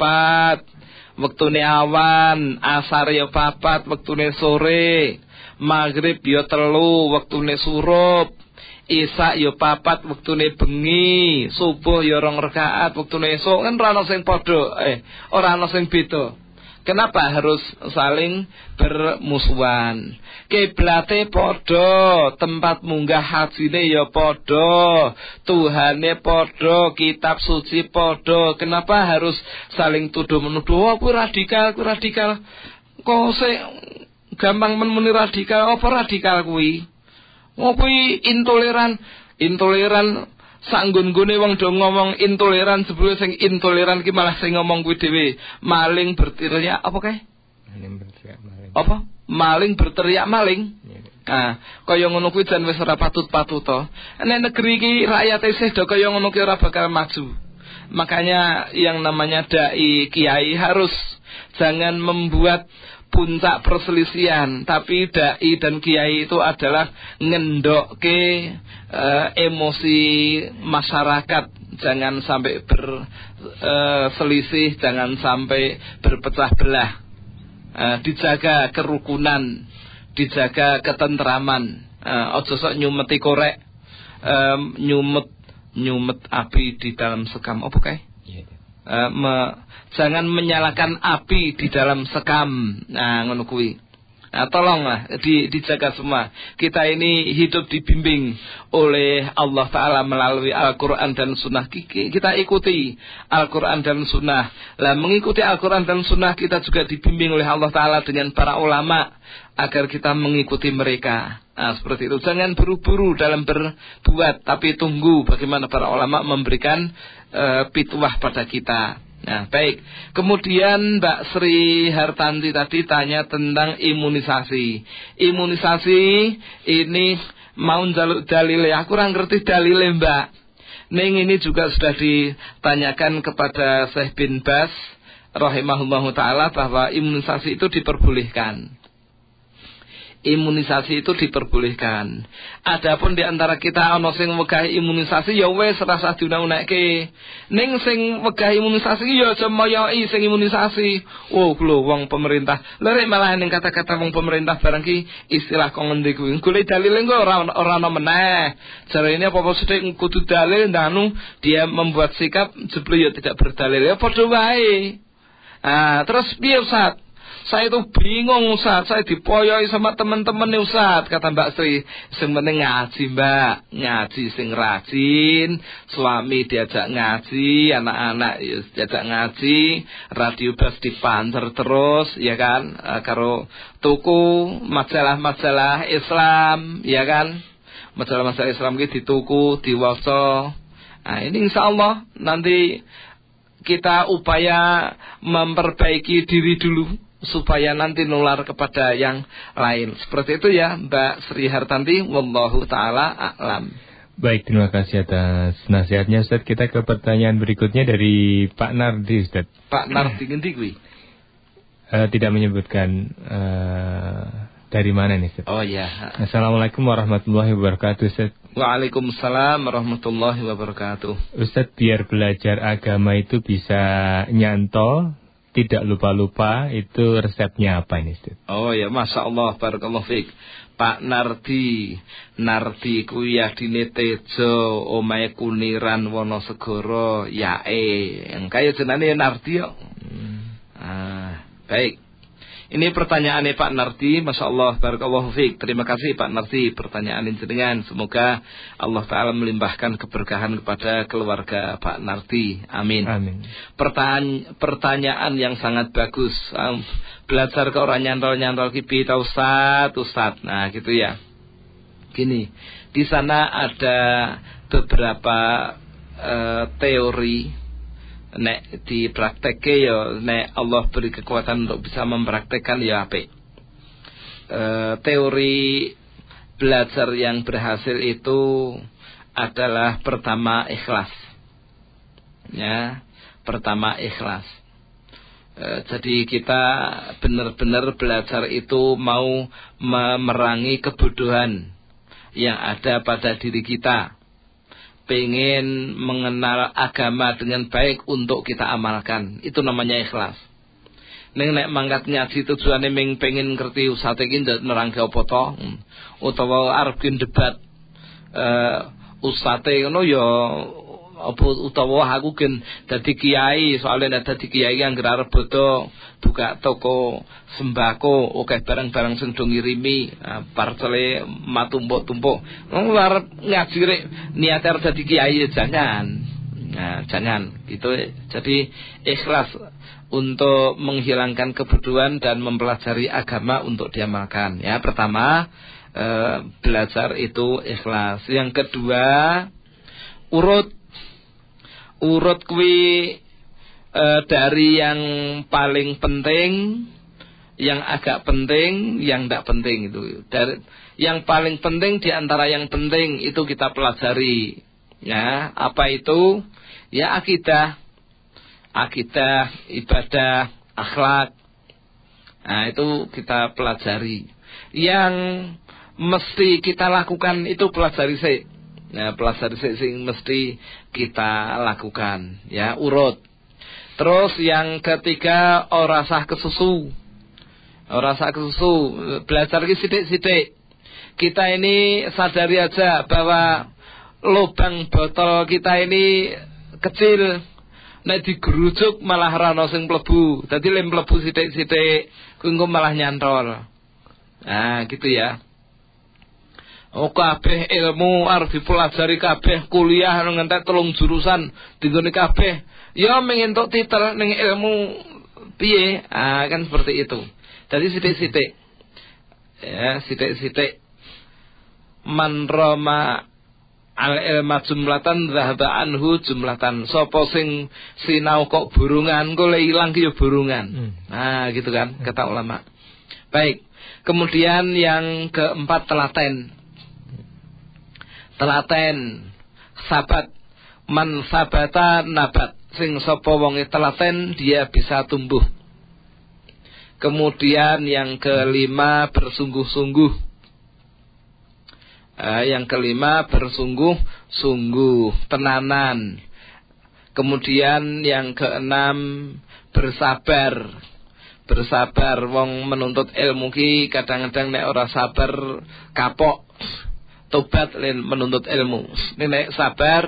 4. Wektune awan, asar ya 4, wektune sore, maghrib ya 3, wektune surup, isya ya 4, wektune bengi, subuh ya 2 rakaat, wektune esuk. Kan ora ana sing padha, ora ana sing beda. Kenapa harus saling bermusuhan? Kiblate padha, tempat munggah hajine ya padha, Tuhane padha, kitab suci padha. Kenapa harus saling tuduh menuduh? Oh, kuwi radikal, kuwi radikal. Kok sik gampang muni radikal? Apa radikal kuwi? Oh, kuwi intoleran. Intoleran sanggon-gone wong do ngomong intoleran, sebelum sing intoleran ki malah sing ngomong kuwi dhewe. Maling berteriak apa kae? Maling berteriak maling. Apa? Maling berteriak maling. Nah, kaya ngono kuwi jan wis ora patut-patut to. Nek negeri iki rakyate isih do kaya ngono ki ora bakal maju. Makanya yang namanya dai kiai harus jangan membuat puncak perselisihan, tapi dai dan kiai itu adalah ngendokke emosi masyarakat, jangan sampai berselisih, jangan sampai berpecah belah. Dijaga kerukunan, dijaga ketentraman. Ojo sok nyumeti korek, nyumet api di dalam sekam. Apa kae? Jangan menyalakan api di dalam sekam. Nah, ngono kuwi. Nah, tolonglah dijaga semua. Kita ini hidup dibimbing oleh Allah Ta'ala melalui Al-Quran dan Sunnah. Kita ikuti Al-Quran dan Sunnah. Lah, mengikuti Al-Quran dan Sunnah kita juga dibimbing oleh Allah Ta'ala dengan para ulama agar kita mengikuti mereka. Nah, seperti itu. Jangan buru-buru dalam berbuat, tapi tunggu bagaimana para ulama memberikan pituah pada kita. Nah, baik. Kemudian Mbak Sri Hartanti tadi tanya tentang imunisasi. Imunisasi ini mau njaluk dalile. Aku ora ngerti dalile, Mbak. Ning ini juga sudah ditanyakan kepada Syekh bin Bas rahimahullahu taala bahwa imunisasi itu diperbolehkan. Imunisasi itu diperbolehkan. Adapun di antara kita ana sing wegah imunisasi ya wis rasa diunek-unekke. Ning sing wegah imunisasi ya aja moyoki sing imunisasi. Oh, lho wong pemerintah. Lha malah ning kata-kata wong pemerintah barang ki istilah kok ngendi kuwi. Golek dalile engko ora ana meneh. Jarene apa sithik kudu dalil ndanu dia membuat sikap jebul ya tidak berdalil. Ya padha wae. Terus piye Ustaz? Saya itu bingung Ustaz, saya dipoyoi sama teman-teman nih Ustaz, kata Mbak Sri. Sing penting ngaji Mbak, ngaji sing rajin, suami diajak ngaji, anak-anak diajak ngaji, radio bas dipancer terus, ya kan, karo tuku majalah-majalah Islam, ya kan, majalah-majalah Islam ki dituku, diwaca. Nah, ini insya Allah nanti kita upaya memperbaiki diri dulu supaya nanti nular kepada yang lain. Seperti itu ya Mbak Sri Hartanti, wallahu taala a'lam. Baik, terima kasih atas nasihatnya Ustaz. Kita ke pertanyaan berikutnya dari Pak Nardi Ustaz. Pak Nardi ngendi kuwi? Tidak menyebutkan dari mana nih Ustaz. Oh ya. Assalamualaikum warahmatullahi wabarakatuh Ustaz. Waalaikumsalam warahmatullahi wabarakatuh. Ustaz, biar belajar agama itu bisa nyantol, tidak lupa-lupa, itu resepnya apa ini Ustaz? Oh ya, Masya Allah, barakallahu fiik. Pak Nardi kuwi yadine Tejo, omahe Kuniran Wonosegoro, yang kaya jenenge Nardi yo. Baik. Ini pertanyaannya Pak Nardi, Masya Allah, barakallahu fiik. Terima kasih Pak Nardi, pertanyaan jenengan. Semoga Allah Ta'ala melimpahkan keberkahan kepada keluarga Pak Nardi. Amin. Amin. Pertanyaan yang sangat bagus. Belajar ke orang nyantol-nyantol kipi, Ustaz. Nah gitu ya. Gini, di sana ada beberapa teori. Nek dipraktekke ya nek Allah beri kekuatan untuk bisa mempraktekkan ya apik. Teori belajar yang berhasil itu adalah pertama ikhlas. Ya, pertama ikhlas. Jadi kita benar-benar belajar itu mau memerangi kebodohan yang ada pada diri kita. Pengen mengenal agama dengan baik untuk kita amalkan. Itu namanya ikhlas. Nek mangkat ngaji tujuane pengen ngerti ustaz iki nerangke apa to, utawa arep debat ustaz ngono ya apa utawa aku gen dadi kiai, soalnya nek dadi kiai anggere arep bodo buka toko sembako, oke barang-barang sing do ngirimi parcele matumpuk-tumpuk. Wong arep ngaji rek niat arep dadi kiai jangan. Nah, jangan. Gitu. Jadi ikhlas untuk menghilangkan kebodohan dan mempelajari agama untuk diamalkan. Ya, pertama belajar itu ikhlas. Yang kedua urut kuwi dari yang paling penting, yang agak penting, yang tidak penting itu. Dari yang paling penting di antara yang penting itu kita pelajari. Ya, apa itu? Ya akidah, ibadah, akhlak. Nah, itu kita pelajari. Yang mesti kita lakukan itu pelajari sih. Nah, pelajari sing mesti kita lakukan, ya, urut. Terus yang ketiga ora sah kesusu. Belajar ki sithik-sithik. Kita ini sadari aja bahwa lubang botol kita ini kecil. Nek digerujuk malah rano sing mlebu. Dadi lem mlebu sithik-sithik kuwi engko malah nyantol. Nah, gitu ya. Oh, kabeh ilmu arep dipelajari kabeh, kuliah ngantek 3 jurusan digone kabeh. Ya mengentuk titel ning ilmu piye? Kan seperti itu. Jadi sithik-sithik. Ya, sithik-sithik. Man rama al-ilma jumlatan dhahaba anhu jumlatan. Sapa sing sinau kok burungan, kok le ilang ki ya burungan. Nah, gitu kan kata ulama. Baik. Kemudian yang keempat telaten. Sabat, man sabata nabat. Sing sapa wonge telaten dia bisa tumbuh. Kemudian yang kelima bersungguh-sungguh. Yang kelima bersungguh-sungguh, tenanan. Kemudian yang keenam bersabar. Wong menuntut ilmu ki kadang-kadang nek ora sabar kapok. Tobat menuntut ilmu. Nek sabar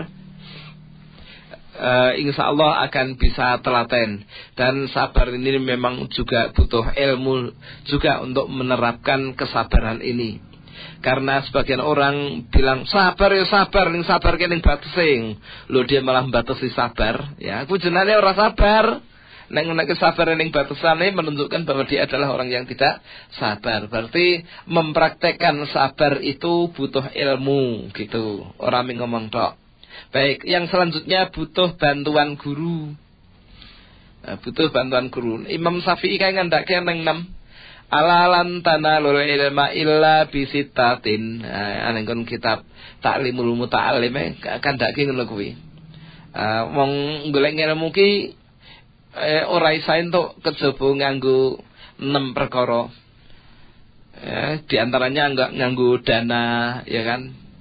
insya Allah akan bisa telaten. Dan sabar ini memang juga butuh ilmu juga untuk menerapkan kesabaran ini. Karena sebagian orang bilang sabar ya sabar, ning sabar kening batesing. Lho dia malah batesi sabar, ya aku jenenge ora sabar. Nek sabar ning batesane menunjukkan bahwa dia adalah orang yang tidak sabar. Berarti mempraktekkan sabar itu butuh ilmu gitu. Ora mung ngomong tok. Baik, yang selanjutnya butuh bantuan guru. Butuh bantuan guru. Imam Syafi'i kan ngandake nang 6. Alalan tanalul ilma illa bisittatin. Anengkon kitab Ta'limul Muta'allim kandhake ngono kuwi. Wong golek ilmu ki ora isa entuk kejaba nganggo 6 perkara. Di antaranya enggak nganggo dana, ya kan?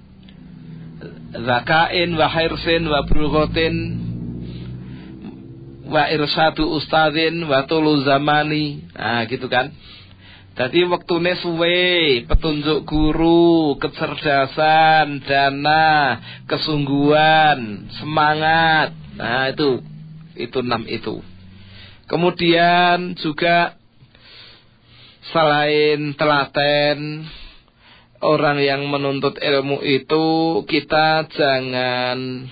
Zakain wa hirsin wa bulghatin wa irsyadu ustadzin wa tulu zamani. Gitu kan. Jadi waktune suwe, petunjuk guru, kecerdasan, dana, kesungguhan, semangat. Nah, itu 6 itu. Kemudian juga selain telaten, orang yang menuntut ilmu itu kita jangan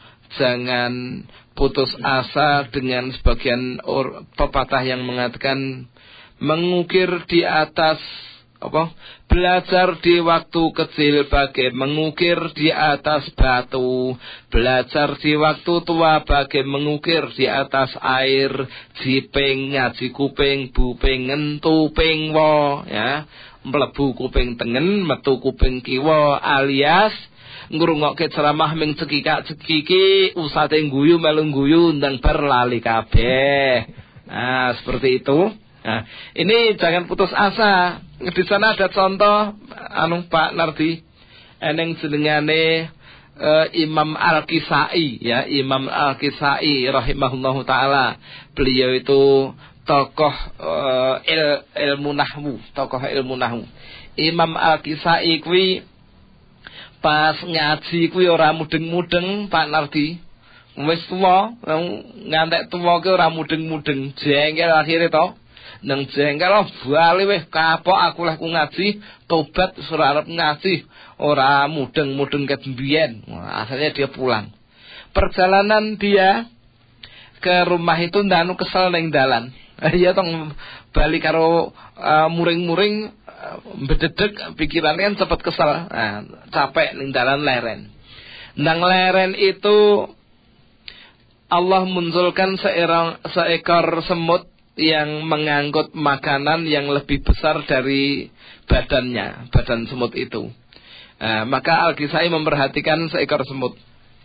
putus asa dengan sebagian pepatah yang mengatakan mengukir di atas belajar di waktu kecil bagai mengukir di atas batu, belajar di waktu tua bagai mengukir di atas air, jiping ngaji kuping buping ngentu ping wo, ya, mlebu kuping tengen metu kuping kiwa, alias ngrungokke ceramah ming cekikak-cekiki usate guyu melu guyu ndang bar lali kabeh. Nah, seperti itu. Nah, ini jangan putus asa. Di sana ada contoh Pak Nardi, eneng jenengane Imam Al-Kisai, ya, Imam Al-Kisai rahimahullahu taala. Beliau itu tokoh ilmu nahwu, Imam Al-Kisai kuwi pas ngaji kuwi ora mudeng-mudeng Pak Nardi. Wis tuwa, ngantek tuwa ki ora mudeng-mudeng, jengkel akhire to. Nang jengkel bali weh kapok aku leh ku ngaji, tobat ora arep ngaji, ora mudeng-mudeng ket mbiyen. Akhirnya dia pulang. Perjalanan dia ke rumah itu ndanu kesel ning dalan. Ya tong bali karo muring-muring bededeg pikirannya kan cepet kesel. Nah, capek ning dalan leren. Nang leren itu Allah munculkan seekor semut yang mengangkut makanan yang lebih besar dari badan semut itu. Maka Al-Kisai memperhatikan seekor semut.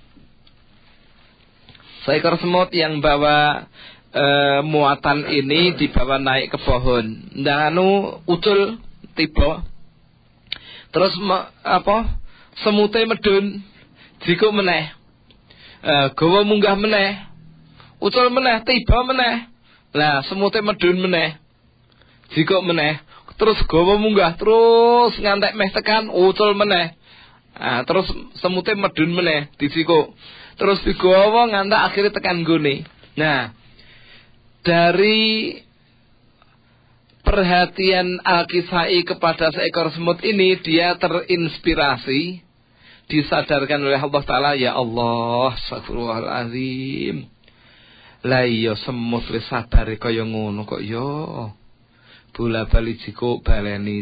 Seekor semut yang bawa muatan ini dibawa naik ke pohon. Ndanu ucul tiba. Terus semute medun, jikuk meneh. Gawa munggah meneh. Ucul meneh, tiba meneh. Lah semute medun meneh. Jikuk meneh, terus gawa munggah, terus ngantek meh tekan ucul meneh. Terus semute medun meneh, dijikuk. Terus digawa ngantek akhirnya tekan gone. Nah, dari perhatian Al-Kisai kepada seekor semut ini, dia terinspirasi, disadarkan oleh Allah Ta'ala, ya Allah, astagfirullahaladzim. Lah iya semut wis sabar kaya ngono kok ya. Bola-bali jikuk baleni.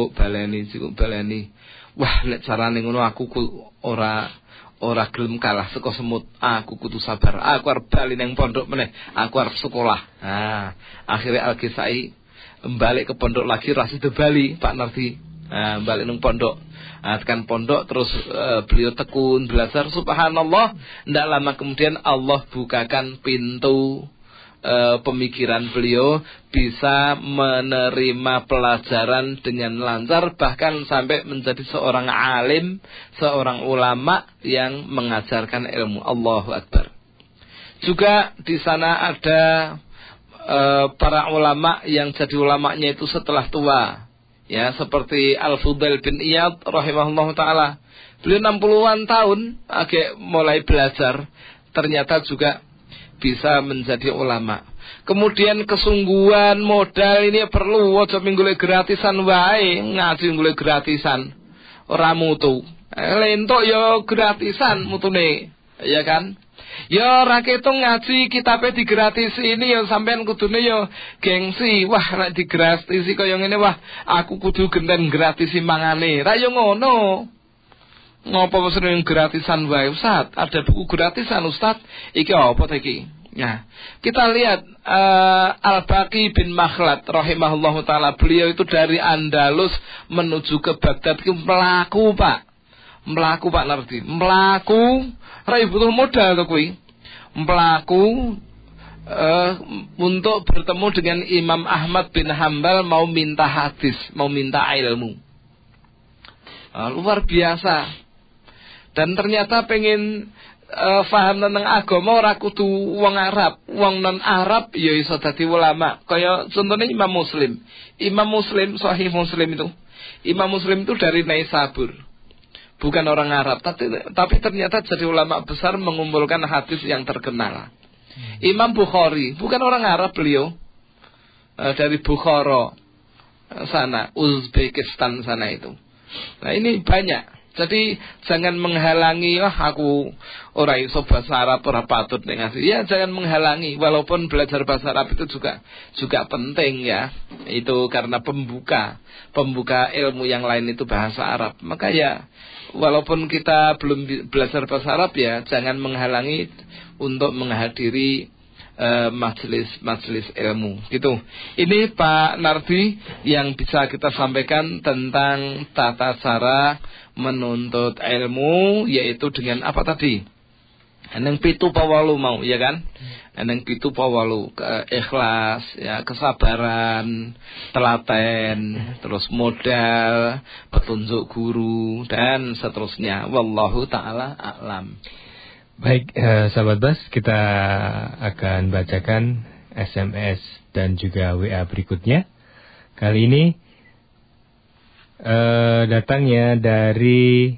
Wah, nek carane ngono aku ora gelem kalah saka semut. Aku kudu sabar. Aku arep bali nang pondok meneh. Aku arep sekolah. Nah, akhirnya Al-Kisai balik ke pondok lagi ra sido bali, Pak Nardi. Balik nang pondok. Tekan pondok terus beliau tekun belajar, subhanallah, tidak lama kemudian Allah bukakan pintu pemikiran beliau, bisa menerima pelajaran dengan lancar, bahkan sampai menjadi seorang alim, seorang ulama yang mengajarkan ilmu. Allahu Akbar. Juga di sana ada para ulama yang jadi ulamanya itu setelah tua. Ya, seperti Al-Fudail bin Iyad rahimahullah ta'ala. Beliau 60-an tahun mulai belajar, ternyata juga bisa menjadi ulama. Kemudian kesungguhan modal ini perlu, aja minggule gratisan wae, ngaji minggule gratisan. Ora mutu. Lentok ya gratisan mutune, ya kan? Ya ora ketung ngaji kitabe digratisi ini ya sampean kudune ya gengsi. Wah nek digratisi kaya ngene, wah aku kudu genten gratisi mangane. Ra yo ngono. Ngopo sering gratisan wae Ustaz? Ada buku gratisan Ustaz? Iki apa ta iki? Nah, kita lihat Al-Baqi bin Makhlad rahimahullahu taala, beliau itu dari Andalus menuju ke Baghdad itu melaku Pak Nardi, melaku ra butuh modal to kuwi. Melaku untuk bertemu dengan Imam Ahmad bin Hambal, mau minta hadis, mau minta ilmu. Luar biasa. Dan ternyata pengen faham tentang agama ora kudu wong Arab, wong non Arab ya iso dadi ulama. Kaya contohnya Imam Muslim. Imam Muslim, Sahih Muslim itu. Imam Muslim itu dari Naisabur. Bukan orang Arab, tapi ternyata jadi ulama besar, mengumpulkan hadis yang terkenal. Imam Bukhari, bukan orang Arab beliau. Dari Bukhara sana, Uzbekistan sana itu. Nah, ini banyak. Jadi jangan menghalangi, aku ora iso bahasa Arab, ora patut nek ngasih. Ya jangan menghalangi, walaupun belajar bahasa Arab itu juga penting ya. Itu karena pembuka ilmu yang lain itu bahasa Arab. Maka ya walaupun kita belum belajar bahasa Arab ya jangan menghalangi untuk menghadiri majelis ilmu gitu. Ini Pak Nardi yang bisa kita sampaikan tentang tata cara menuntut ilmu, yaitu dengan apa tadi? Eneng pitu pawalu mau, ya kan? Eneng pitu pawalu, ikhlas, ya, kesabaran, telaten, terus modal, petunjuk guru dan seterusnya. Wallahu taala a'lam. Baik, sahabat Bas, kita akan bacakan SMS dan juga WA berikutnya. Kali ini datangnya dari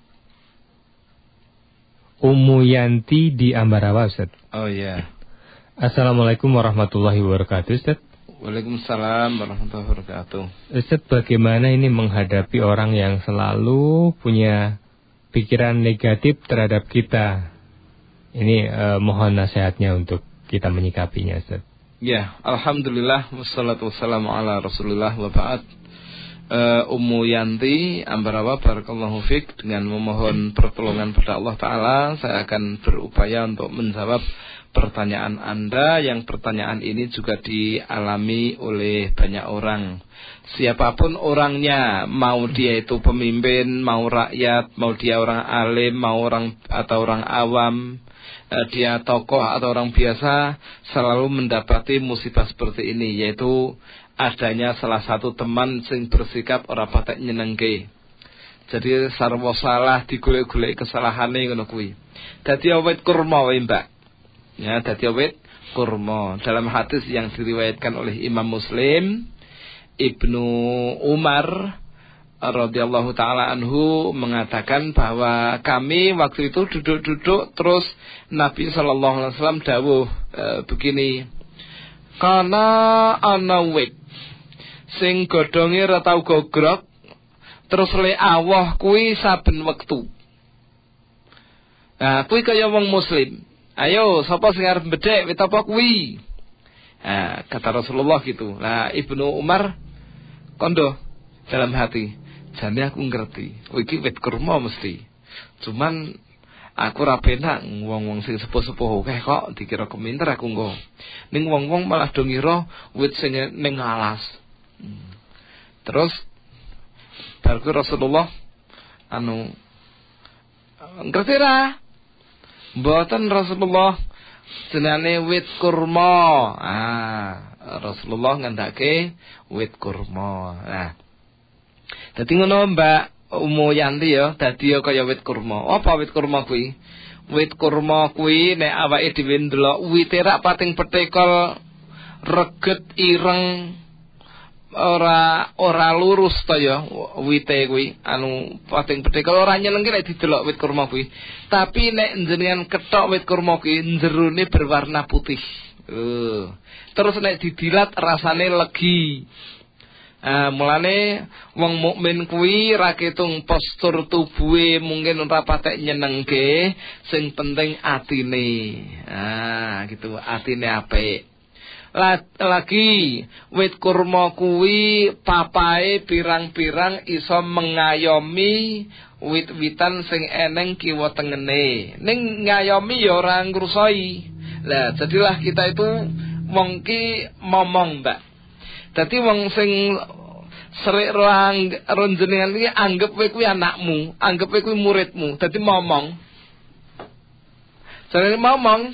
Ummu Yanti di Ambarawa, Ustaz. Oh iya. Assalamualaikum warahmatullahi wabarakatuh, Ustaz. Waalaikumsalam warahmatullahi wabarakatuh. Ustaz, bagaimana ini menghadapi orang yang selalu punya pikiran negatif terhadap kita? Ini mohon nasihatnya untuk kita menyikapinya, Ustaz. Ya, alhamdulillah wassalatu wassalamu ala Rasulillah wa ba'd. Ummu Yanti Ambarawa, barakallahu fik, dengan memohon pertolongan pada Allah Ta'ala, saya akan berupaya untuk menjawab pertanyaan Anda, yang pertanyaan ini juga dialami oleh banyak orang. Siapapun orangnya, mau dia itu pemimpin, mau rakyat, mau dia orang alim, mau orang atau orang awam, dia tokoh atau orang biasa, selalu mendapati musibah seperti ini, yaitu adanya salah satu teman sing bersikap ora patek nyenengke. Jadi sarwa salah digolek-golek kesalahane ngono kuwi. Dadi awit kurma wae, Mbak. Ya, dadi awit kurma. Dalam hadis yang diriwayatkan oleh Imam Muslim, Ibnu Umar radhiyallahu taala anhu mengatakan bahwa kami waktu itu duduk-duduk, terus Nabi sallallahu alaihi wasallam dawuh begini, kana ana wit sing godhonge ora tau gogrok, terus le awah kuwi saben wektu. Nah, kuwi kaya wong muslim. Ayo, sapa sing arep bedhek wit apa kuwi? Nah, kata Rasulullah gitu. Nah, Ibnu Umar kondo dalam hati, jane aku ngerti, iki wit kurma mesti. Cuman aku ra penak wong-wong sing sepuh-sepuh akeh kok dikira keminter aku nggo. Ning wong-wong malah do ngira wit sing ning alas. Terus barku Rasulullah ngerti ra? Mboten Rasulullah, jenenge wit kurma. Rasulullah ngendake wit kurma. Nah, dadi ngono Mbak Ummu Yanti ya, dadi ya kaya wit kurma. Apa wit kurma kuwi? Wit kurma kuwi nek awake dhewe ndelok wite rak pating petekol, reget ireng, ora lurus to ya wite kuwi, pating petekol ora nyenengke nek didelok wit kurma kuwi. Tapi nek jenengan ketok wit kurma kuwi jerone berwarna putih. Terus nek didilat rasane legi. Mulane wong mukmin kuwi ra ketung postur tubuhe mungkin ora patek nyenengke, sing penting atine. Gitu, atine apik. Lagi wit kurma kuwi papahe pirang-pirang iso mengayomi wit-witan sing eneng kiwa tengene. Ning ngayomi ya ora ngrusoi. Lah jadilah kita itu wong ki momong, Mbak. Dadi wong sing serik ronjenengan iki anggap kowe kuwi anakmu, anggap kowe kuwi muridmu. Dadi momong. Jare momong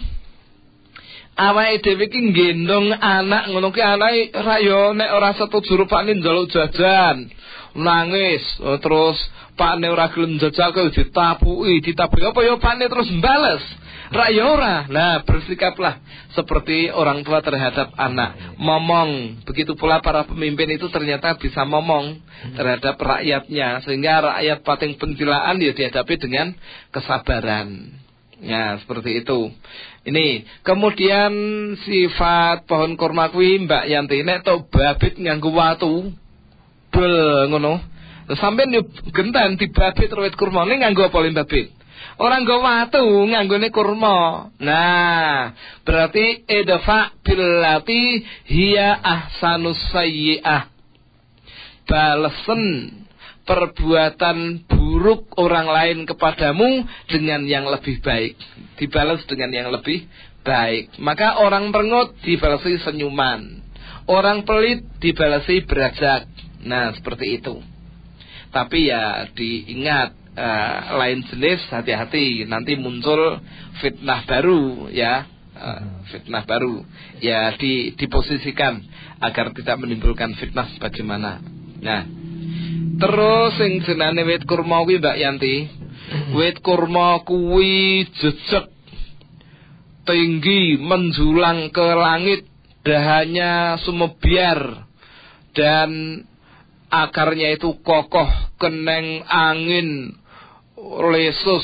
awake dhewe iki nggendong anak ngono ki anake ra yo nek ora setuju rupane njaluk jajan, nangis, terus pakne ora gelem jajal kok ditapuki apa ya pakne terus mbales. Ra ya ora. Nah, bersikaplah seperti orang tua terhadap anak. Momong. Begitu pula para pemimpin itu ternyata bisa momong terhadap rakyatnya, sehingga rakyat pating pencilaan ya dihadapi dengan kesabaran. Ya, seperti itu. Ini, kemudian sifat pohon kurma kuwi Mbak Yanti nek to babit nganggo watu. Bel ngono. Sampeyan yo genten dibabit wit kurma ning nganggo apa babit? Orang nggo watu nganggone kurma. Nah, berarti idfa billati hiya ahsanus sayyi'ah. Balesen perbuatan buruk orang lain kepadamu dengan yang lebih baik. Dibalas dengan yang lebih baik. Maka orang merengut dibalasi senyuman. Orang pelit dibalasi berajak. Nah, seperti itu. Tapi ya diingat, lain jenis, hati-hati, nanti muncul fitnah baru ya, fitnah baru ya, diposisikan agar tidak menimbulkan fitnah sebagaimana. Nah, terus sing jenenge wit kurma kuwi Mbak Yanti, wit kurma kuwi jejeg tinggi menjulang ke langit, dahannya sumebiar dan akarnya itu kokoh, keneng angin lesus,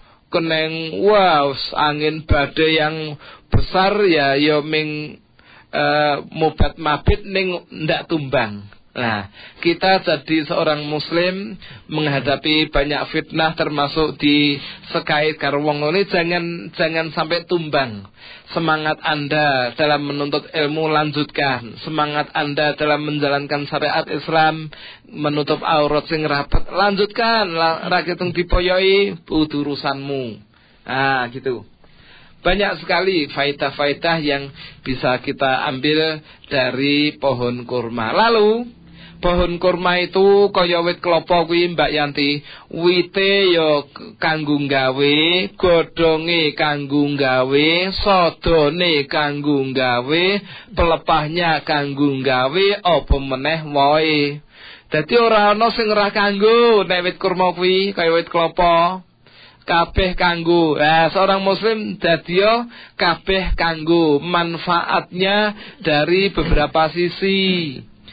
keneng angin badai yang besar ya ming mobat mabit ning ndak tumbang. Nah, kita jadi seorang muslim menghadapi banyak fitnah termasuk di sekait karo wong ngene, jangan sampai tumbang. Semangat Anda dalam menuntut ilmu lanjutkan. Semangat Anda dalam menjalankan syariat Islam, menutup aurat sing rapat, lanjutkan. Rakyat yang dipoyoi urusanmu. Nah, gitu. Banyak sekali faedah-faedah yang bisa kita ambil dari pohon kurma. Lalu pohon kurma itu kaya wit klapa kuwi Mbak Yanti, wite ya kanggo gawe, godhonge kanggo gawe, sodone kanggo gawe, pelepahnya kanggo gawe, apa meneh wae. Dadi ora ana sing ora kanggo nek wit kurma kuwi kaya wit klapa. Kabeh kanggo. Seorang muslim dadi kabeh kanggo, manfaatnya dari beberapa sisi.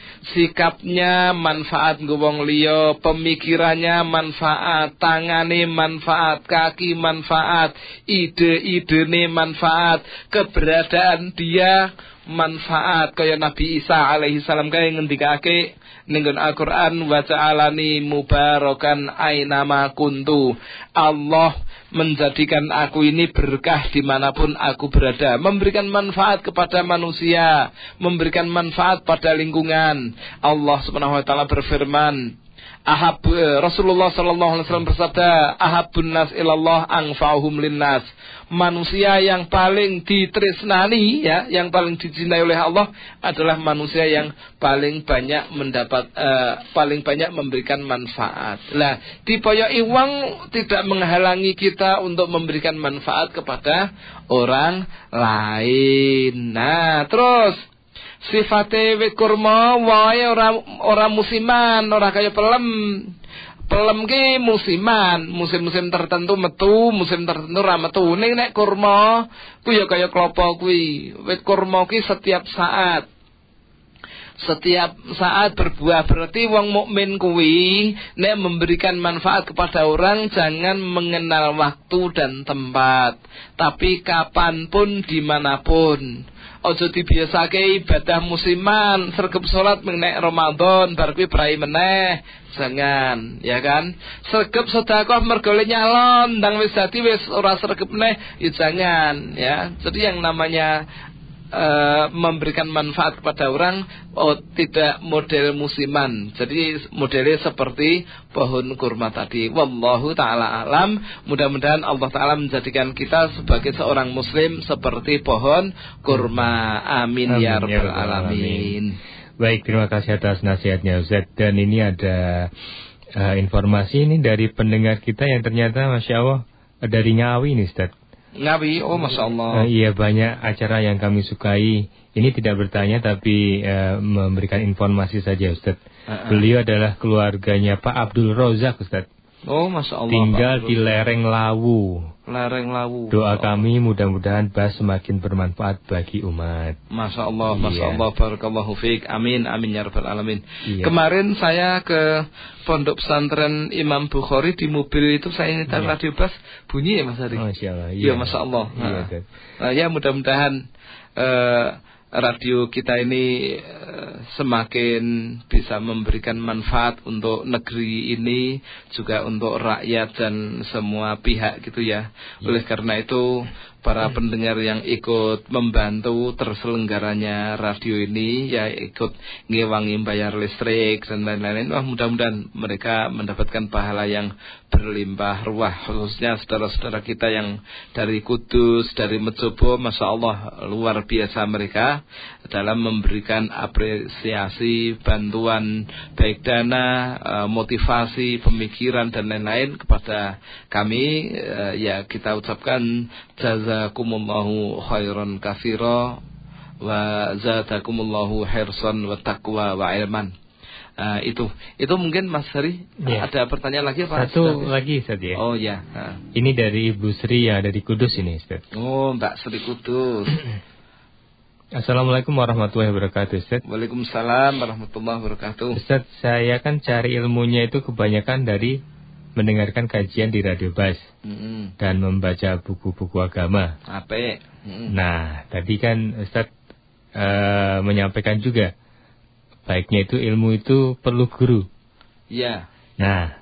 Sikapnya manfaat nggo wong liya, pemikirannya manfaat, tangane manfaat, kaki manfaat, ide-idene manfaat, keberadaan dia manfaat. Kaya Nabi Isa alaihi salam kaya ngendikake ning Al-Qur'an, wa ja'alani mubarakan ainama kuntu. Allah menjadikan aku ini berkah dimanapun aku berada, memberikan manfaat kepada manusia, memberikan manfaat pada lingkungan. Allah Subhanahu wa taala berfirman, Rasulullah sallallahu alaihi wasallam bersabda, ahabbun nas ilallah anfa'uhum linnas. Manusia yang paling ditresnani ya, yang paling dicintai oleh Allah adalah manusia yang paling banyak paling banyak memberikan manfaat. Lah, dipoyoki wong tidak menghalangi kita untuk memberikan manfaat kepada orang lain. Nah, terus sifate wit kurma wae ora musiman, ora kaya pelem. Pelem ki musiman, musim-musim tertentu metu, musim tertentu ra metu. Ning nek kurma kuwi ya kaya klapa kuwi. Wit kurma ki setiap saat berbuah. Berarti wong mukmin kuwi nek memberikan manfaat kepada orang jangan mengenal waktu dan tempat, tapi kapanpun dimanapun. Ojo dibiasake ibadah musiman, sergep salat nek Ramadan bar kuwi prai meneh. Jangan, ya kan? Sergep sedekah mergo nyalon, ndang wis dadi wis ora sergep meneh, ya jangan, ya. Jadi yang namanya memberikan manfaat kepada orang, tidak model musiman. Jadi modelnya seperti pohon kurma tadi. Wallahu ta'ala alam. Mudah-mudahan Allah Ta'ala menjadikan kita sebagai seorang muslim seperti pohon kurma. Amin, ya rabbal alamin. Baik, terima kasih atas nasihatnya Ustaz. Dan ini ada informasi ini dari pendengar kita yang ternyata Masya Allah dari Ngawi nih Ustaz. Ngawi, oh Masya Allah. Iya, banyak acara yang kami sukai. Ini tidak bertanya tapi memberikan informasi saja Ustaz. Beliau adalah keluarganya Pak Abdul Rozak Ustaz. Oh Masya Allah. Tinggal di lereng Lawu. Lereng Lawu. Doa kami mudah-mudahan semakin bermanfaat bagi umat. Masya Allah, Masya Allah, barakallahu fiik. Amin, amin ya rabbal alamin. Iya. Kemarin saya ke Pondok Pesantren Imam Bukhari, di mobil itu saya nyetel radio Bas, bunyi ya Mas Ari? Masya Allah. Iya, Masya Allah. Ya mudah-mudahan radio kita ini semakin bisa memberikan manfaat untuk negeri ini, juga untuk rakyat dan semua pihak gitu ya. Oleh karena itu para pendengar yang ikut membantu terselenggaranya radio ini, ya ikut ngewangi bayar listrik dan lain-lain, wah mudah-mudahan mereka mendapatkan pahala yang berlimpah ruah, khususnya saudara-saudara kita yang dari Kudus, dari Mejobo, Masya Allah luar biasa mereka dalam memberikan apresiasi, bantuan baik dana, motivasi, pemikiran dan lain-lain kepada kami. Ya kita ucapkan jazakumullahu khairan katsira wa zadakumullahu hirsan wa taqwa wa ilman. Itu mungkin Mas Hari ada pertanyaan lagi apa? Satu lagi saja. Oh ya. Ini dari Ibu Sri ya, dari Kudus ini Ustaz. Oh, Mbak Sri Kudus. Assalamualaikum warahmatullahi wabarakatuh Ustaz. Waalaikumsalam warahmatullahi wabarakatuh. Ustaz, saya kan cari ilmunya itu kebanyakan dari mendengarkan kajian di Radio Bas dan membaca buku-buku agama. Apa? Nah, tadi kan Ustaz menyampaikan juga baiknya itu ilmu itu perlu guru. Iya. Nah,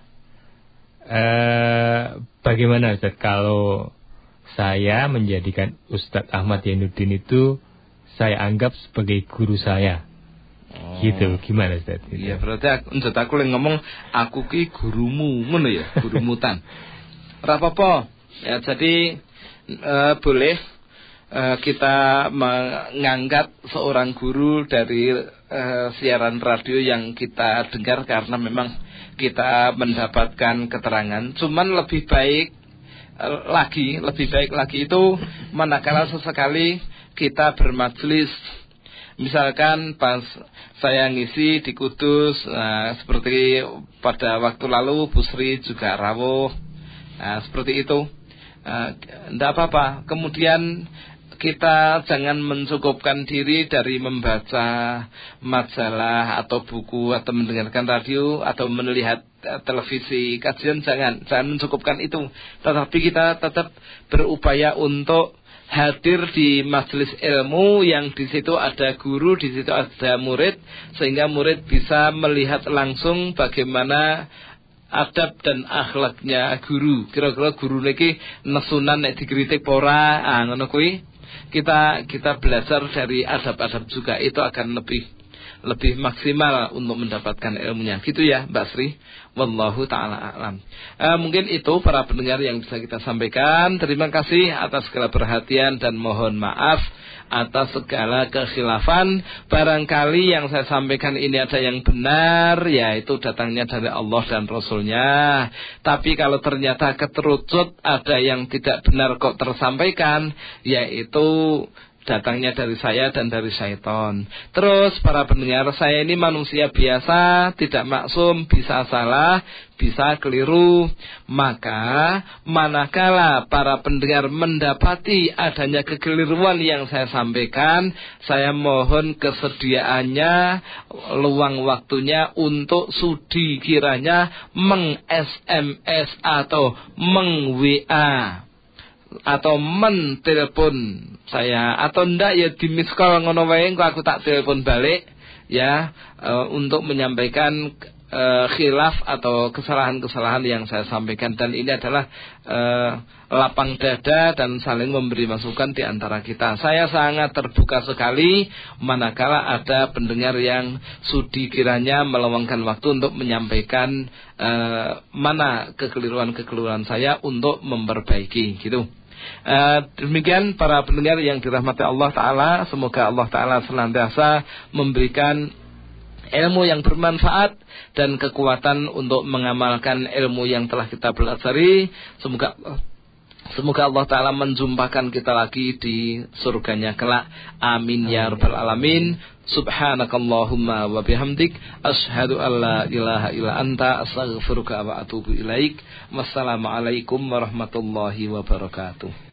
bagaimana Ustaz kalau saya menjadikan Ustaz Ahmad Yainuddin itu saya anggap sebagai guru saya? Gitu, gimana Ustaz? Iya, berarti aku yang ngomong aku ki gurumu, ngono ya, gurumu tan. Ora apa-apa. Ya, jadi boleh kita mengangkat seorang guru dari siaran radio yang kita dengar karena memang kita mendapatkan keterangan. Cuman lebih baik lagi itu manakala sesekali kita bermajlis. Misalkan pas saya ngisi di Kudus, seperti pada waktu lalu Bu Sri juga rawuh, seperti itu, tidak apa-apa. Kemudian kita jangan mencukupkan diri dari membaca majalah atau buku atau mendengarkan radio atau melihat televisi kajian, jangan mencukupkan itu. Tetapi kita tetap berupaya untuk hadir di majelis ilmu yang di situ ada guru, di situ ada murid, sehingga murid bisa melihat langsung bagaimana adab dan akhlaknya guru. Kira-kira guru niki nesunan nek dikritik ora, ngono kuwi. Kita belajar dari adab-adab juga, itu akan lebih maksimal untuk mendapatkan ilmunya. Gitu ya Mbak Sri. Wallahu ta'ala a'lam. Mungkin itu para pendengar yang bisa kita sampaikan. Terima kasih atas segala perhatian dan mohon maaf atas segala kekhilafan. Barangkali yang saya sampaikan ini ada yang benar, yaitu datangnya dari Allah dan Rasulnya. Tapi kalau ternyata keterucut ada yang tidak benar kok tersampaikan, yaitu datangnya dari saya dan dari syaitan. Terus para pendengar, saya ini manusia biasa, tidak maksum, bisa salah, bisa keliru. Maka manakala para pendengar mendapati adanya kekeliruan yang saya sampaikan, saya mohon kesediaannya, luang waktunya untuk sudi kiranya meng-SMS atau meng-WA atau mentelepon saya, atau ndak ya di miss call ngono wae, engko aku tak telepon balik ya untuk menyampaikan khilaf atau kesalahan-kesalahan yang saya sampaikan, dan ini adalah lapang dada dan saling memberi masukan di antara kita. Saya sangat terbuka sekali manakala ada pendengar yang sudi kiranya meluangkan waktu untuk menyampaikan mana kekeliruan-kekeliruan saya untuk memperbaiki gitu. Demikian para pendengar yang dirahmati Allah Ta'ala, semoga Allah Ta'ala senantiasa memberikan ilmu yang bermanfaat dan kekuatan untuk mengamalkan ilmu yang telah kita pelajari. Semoga Allah Ta'ala menjumpakan kita lagi di surganya kelak. Amin ya rabbal alamin. Subhanakallahumma wa bihamdik, asyhadu an la ilaha illa anta, astaghfiruka wa atubu ilaik. Wassalamualaikum warahmatullahi wabarakatuh.